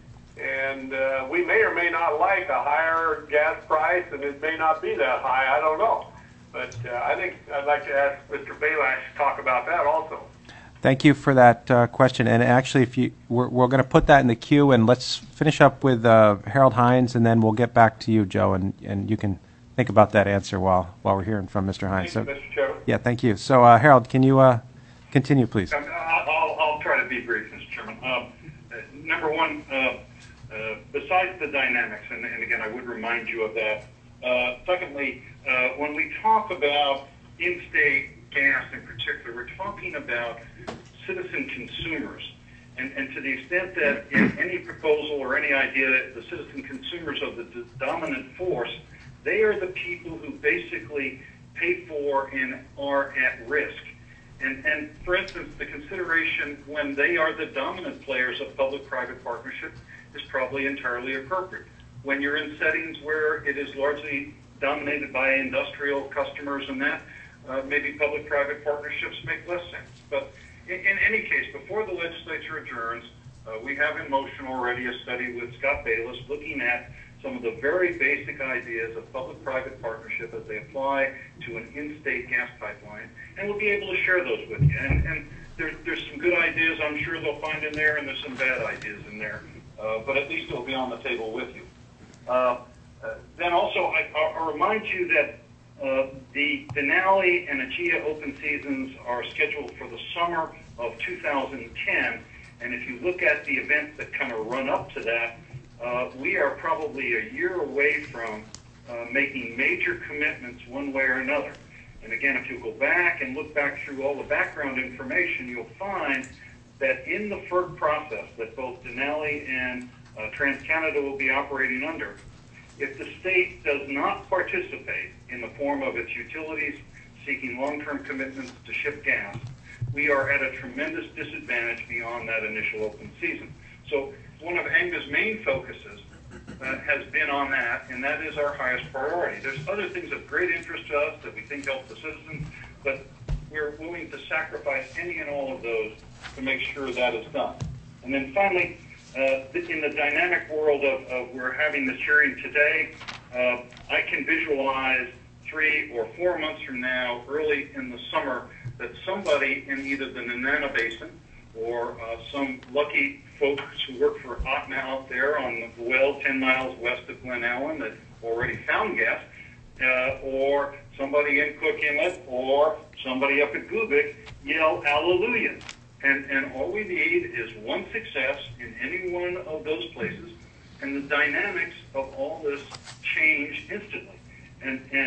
And uh, we may or may not like a higher gas price, and it may not be that high, I don't know. But uh, I think I'd like to ask Mister Belash to talk about that also. Thank you for that uh, question. And actually, if you we're, we're going to put that in the queue, and let's finish up with uh, Harold Hines, and then we'll get back to you, Joe, and, and you can think about that answer while while we're hearing from Mister Hines. Thank you, Mister Chairman. Yeah, thank you. So, uh, Harold, can you uh, continue, please? I'll, I'll, I'll try to be brief, Mister Chairman. Um, uh, number one, uh, uh, besides the dynamics, and, and again, I would remind you of that. Uh, secondly, uh, when we talk about in-state gas in particular, we're talking about citizen consumers. And, and to the extent that in any proposal or any idea that the citizen consumers are the, the dominant force, they are the people who basically pay for and are at risk. And, and for instance, the consideration when they are the dominant players of public-private partnership is probably entirely appropriate. When you're in settings where it is largely dominated by industrial customers and that, uh, maybe public-private partnerships make less sense. But in, in any case, before the legislature adjourns, uh, we have in motion already a study with Scott Bayless looking at some of the very basic ideas of public-private partnership as they apply to an in-state gas pipeline, and we'll be able to share those with you. And, and there, there's some good ideas I'm sure they'll find in there, and there's some bad ideas in there, uh, but at least it'll be on the table with you. Uh, uh, then also, I, I'll remind you that uh, the Denali and Achia open seasons are scheduled for the summer of two thousand ten, and if you look at the events that kind of run up to that, uh, we are probably a year away from uh, making major commitments one way or another. And again, if you go back and look back through all the background information, you'll find that in the F E R C process that both Denali and uh, TransCanada will be operating under, if the state does not participate in the form of its utilities seeking long-term commitments to ship gas, we are at a tremendous disadvantage beyond that initial open season. So one of A N G A's main focuses uh, has been on that, and that is our highest priority. There's other things of great interest to us that we think help the citizens, but we're willing to sacrifice any and all of those to make sure that is done. And then finally, uh, in the dynamic world of, of we're having this hearing today, uh, I can visualize three or four months from now, early in the summer, that somebody in either the Nenana Basin or uh, some lucky folks who work for Otna out there on the well ten miles west of Glen Allen that already found gas, uh, or somebody in Cook Inlet, or somebody up at Gubic yell hallelujah. And, and all we need is one success in any one of those places, and the dynamics of all this change instantly. And, and,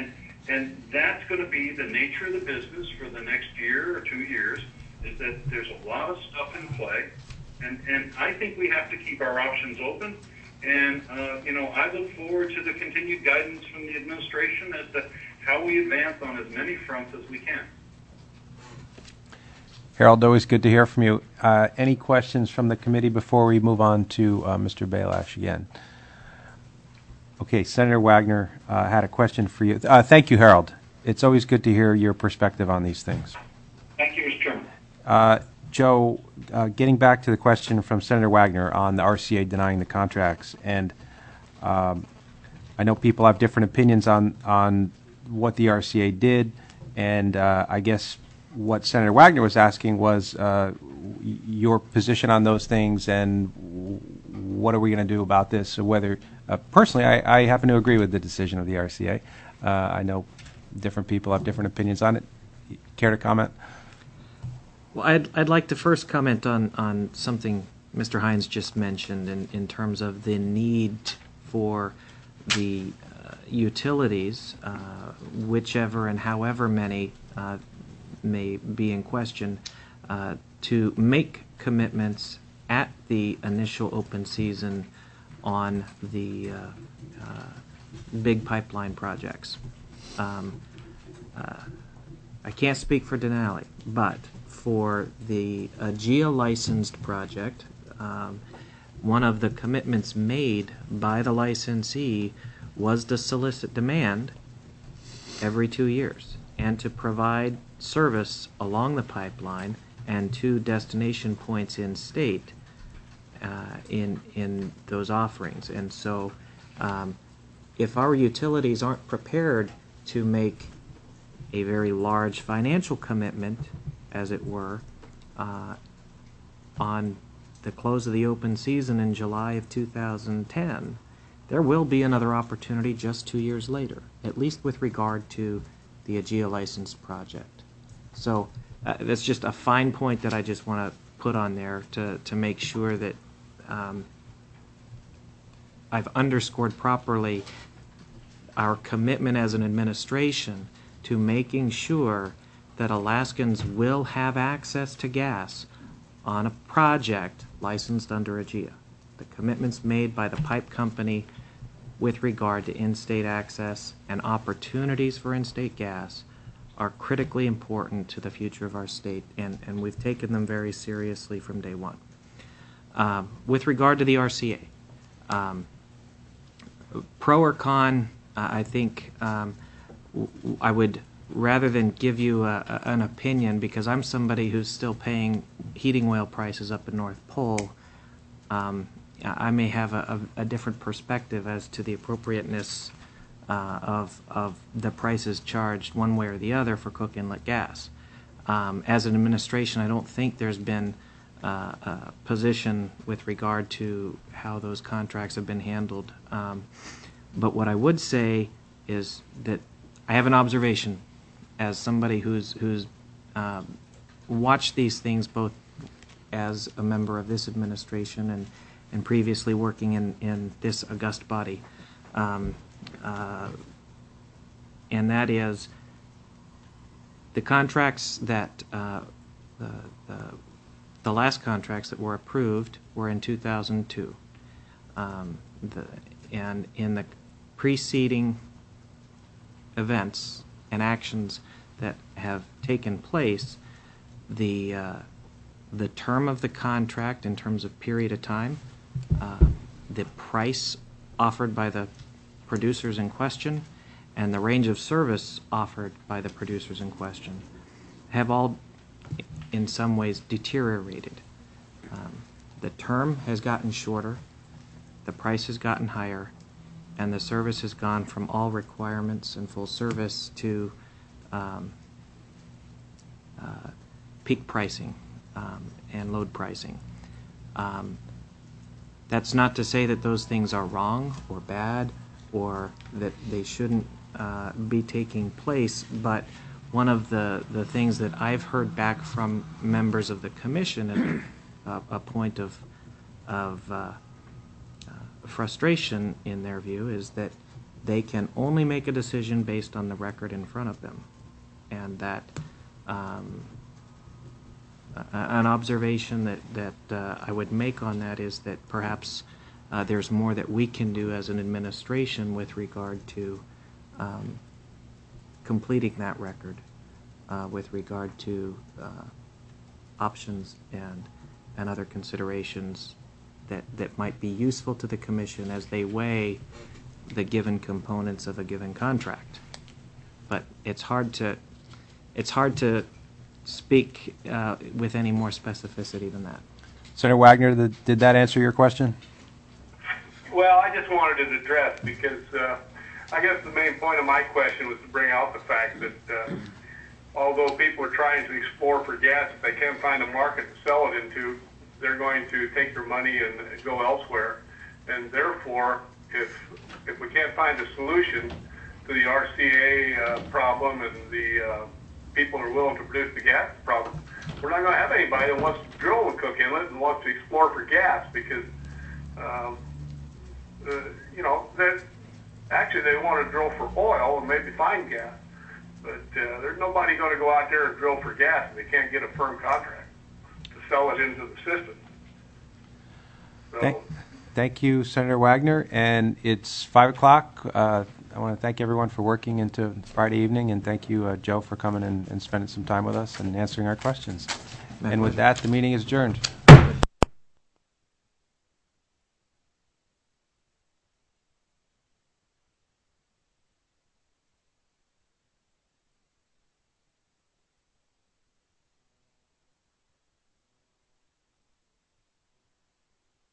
And that's going to be the nature of the business for the next year or two years, is that there's a lot of stuff in play. And, and I think we have to keep our options open. And, uh, you know, I look forward to the continued guidance from the administration as to how we advance on as many fronts as we can. Harold, always good to hear from you. Uh, any questions from the committee before we move on to uh, Mister Bailash again? Okay, Senator Wagner uh, had a question for you. Uh, thank you, Harold. It's always good to hear your perspective on these things. Thank you, Mister Chairman. Uh, Joe, uh, getting back to the question from Senator Wagner on the R C A denying the contracts, and um, I know people have different opinions on, on what the R C A did, and uh, I guess what Senator Wagner was asking was uh, your position on those things and what are we going to do about this. So whether, uh, personally, I, I happen to agree with the decision of the R C A. Uh, I know different people have different opinions on it. Care to comment? Well, I'd, I'd like to first comment on, on something Mister Hines just mentioned in, in terms of the need for the uh, utilities, uh, whichever and however many uh, may be in question, uh, to make commitments at the initial open season on the uh, uh, big pipeline projects. Um, uh, I can't speak for Denali, but for the AGEA licensed project, um, one of the commitments made by the licensee was to solicit demand every two years and to provide service along the pipeline and to destination points in state uh, in in those offerings. And so um, if our utilities aren't prepared to make a very large financial commitment, as it were, uh, on the close of the open season in July of two thousand ten, there will be another opportunity just two years later, at least with regard to the AGEA licensed project. So uh, that's just a fine point that I just want to put on there to, to make sure that um, I've underscored properly our commitment as an administration to making sure that Alaskans will have access to gas on a project licensed under AGEA. The commitments made by the pipe company with regard to in-state access and opportunities for in-state gas are critically important to the future of our state, and, and we've taken them very seriously from day one. Um, with regard to the R C A, um, pro or con, uh, I think um, w I would, rather than give you a, a, an opinion, because I'm somebody who's still paying heating oil prices up in North Pole, um, I may have a, a, a different perspective as to the appropriateness uh, of, of the prices charged one way or the other for Cook Inlet gas. Um, as an administration, I don't think there's been uh, a position with regard to how those contracts have been handled. Um, but what I would say is that I have an observation as somebody who's, who's um, watched these things both as a member of this administration and, and previously working in, in this august body. Um, uh, and that is the contracts that, uh, the, the, the last contracts that were approved were in two thousand two. Um, the, and in the preceding events and actions that have taken place, the uh, the term of the contract in terms of period of time, uh, the price offered by the producers in question, and the range of service offered by the producers in question have all in some ways deteriorated. Um, the term has gotten shorter, the price has gotten higher, and the service has gone from all requirements and full service to um, uh, peak pricing um, and load pricing. Um, that's not to say that those things are wrong or bad or that they shouldn't uh, be taking place, but one of the, the things that I've heard back from members of the commission is a, a point of, of uh, frustration in their view is that they can only make a decision based on the record in front of them. And that um, a- an observation that, that uh, I would make on that is that perhaps uh, there's more that we can do as an administration with regard to um, completing that record, uh, with regard to uh, options and, and other considerations that, that might be useful to the commission as they weigh the given components of a given contract. But it's hard to, it's hard to speak uh, with any more specificity than that. Senator Wagner, the, did that answer your question? Well, I just wanted it addressed because uh, I guess the main point of my question was to bring out the fact that uh, although people are trying to explore for gas, if they can't find a market to sell it into, they're going to take their money and go elsewhere. And therefore, if if we can't find a solution to the R C A uh, problem and the uh, people are willing to produce the gas problem, we're not going to have anybody that wants to drill the Cook Inlet and wants to explore for gas because, um, uh, you know, that actually they want to drill for oil and maybe find gas. But uh, there's nobody going to go out there and drill for gas if they can't get a firm contract to sell it into the system. So, Thank, thank you, Senator Wagner. And it's five o'clock. Uh, I want to thank everyone for working into Friday evening, and thank you, uh, Joe, for coming and, and spending some time with us and answering our questions. My and with pleasure. that, the meeting is adjourned.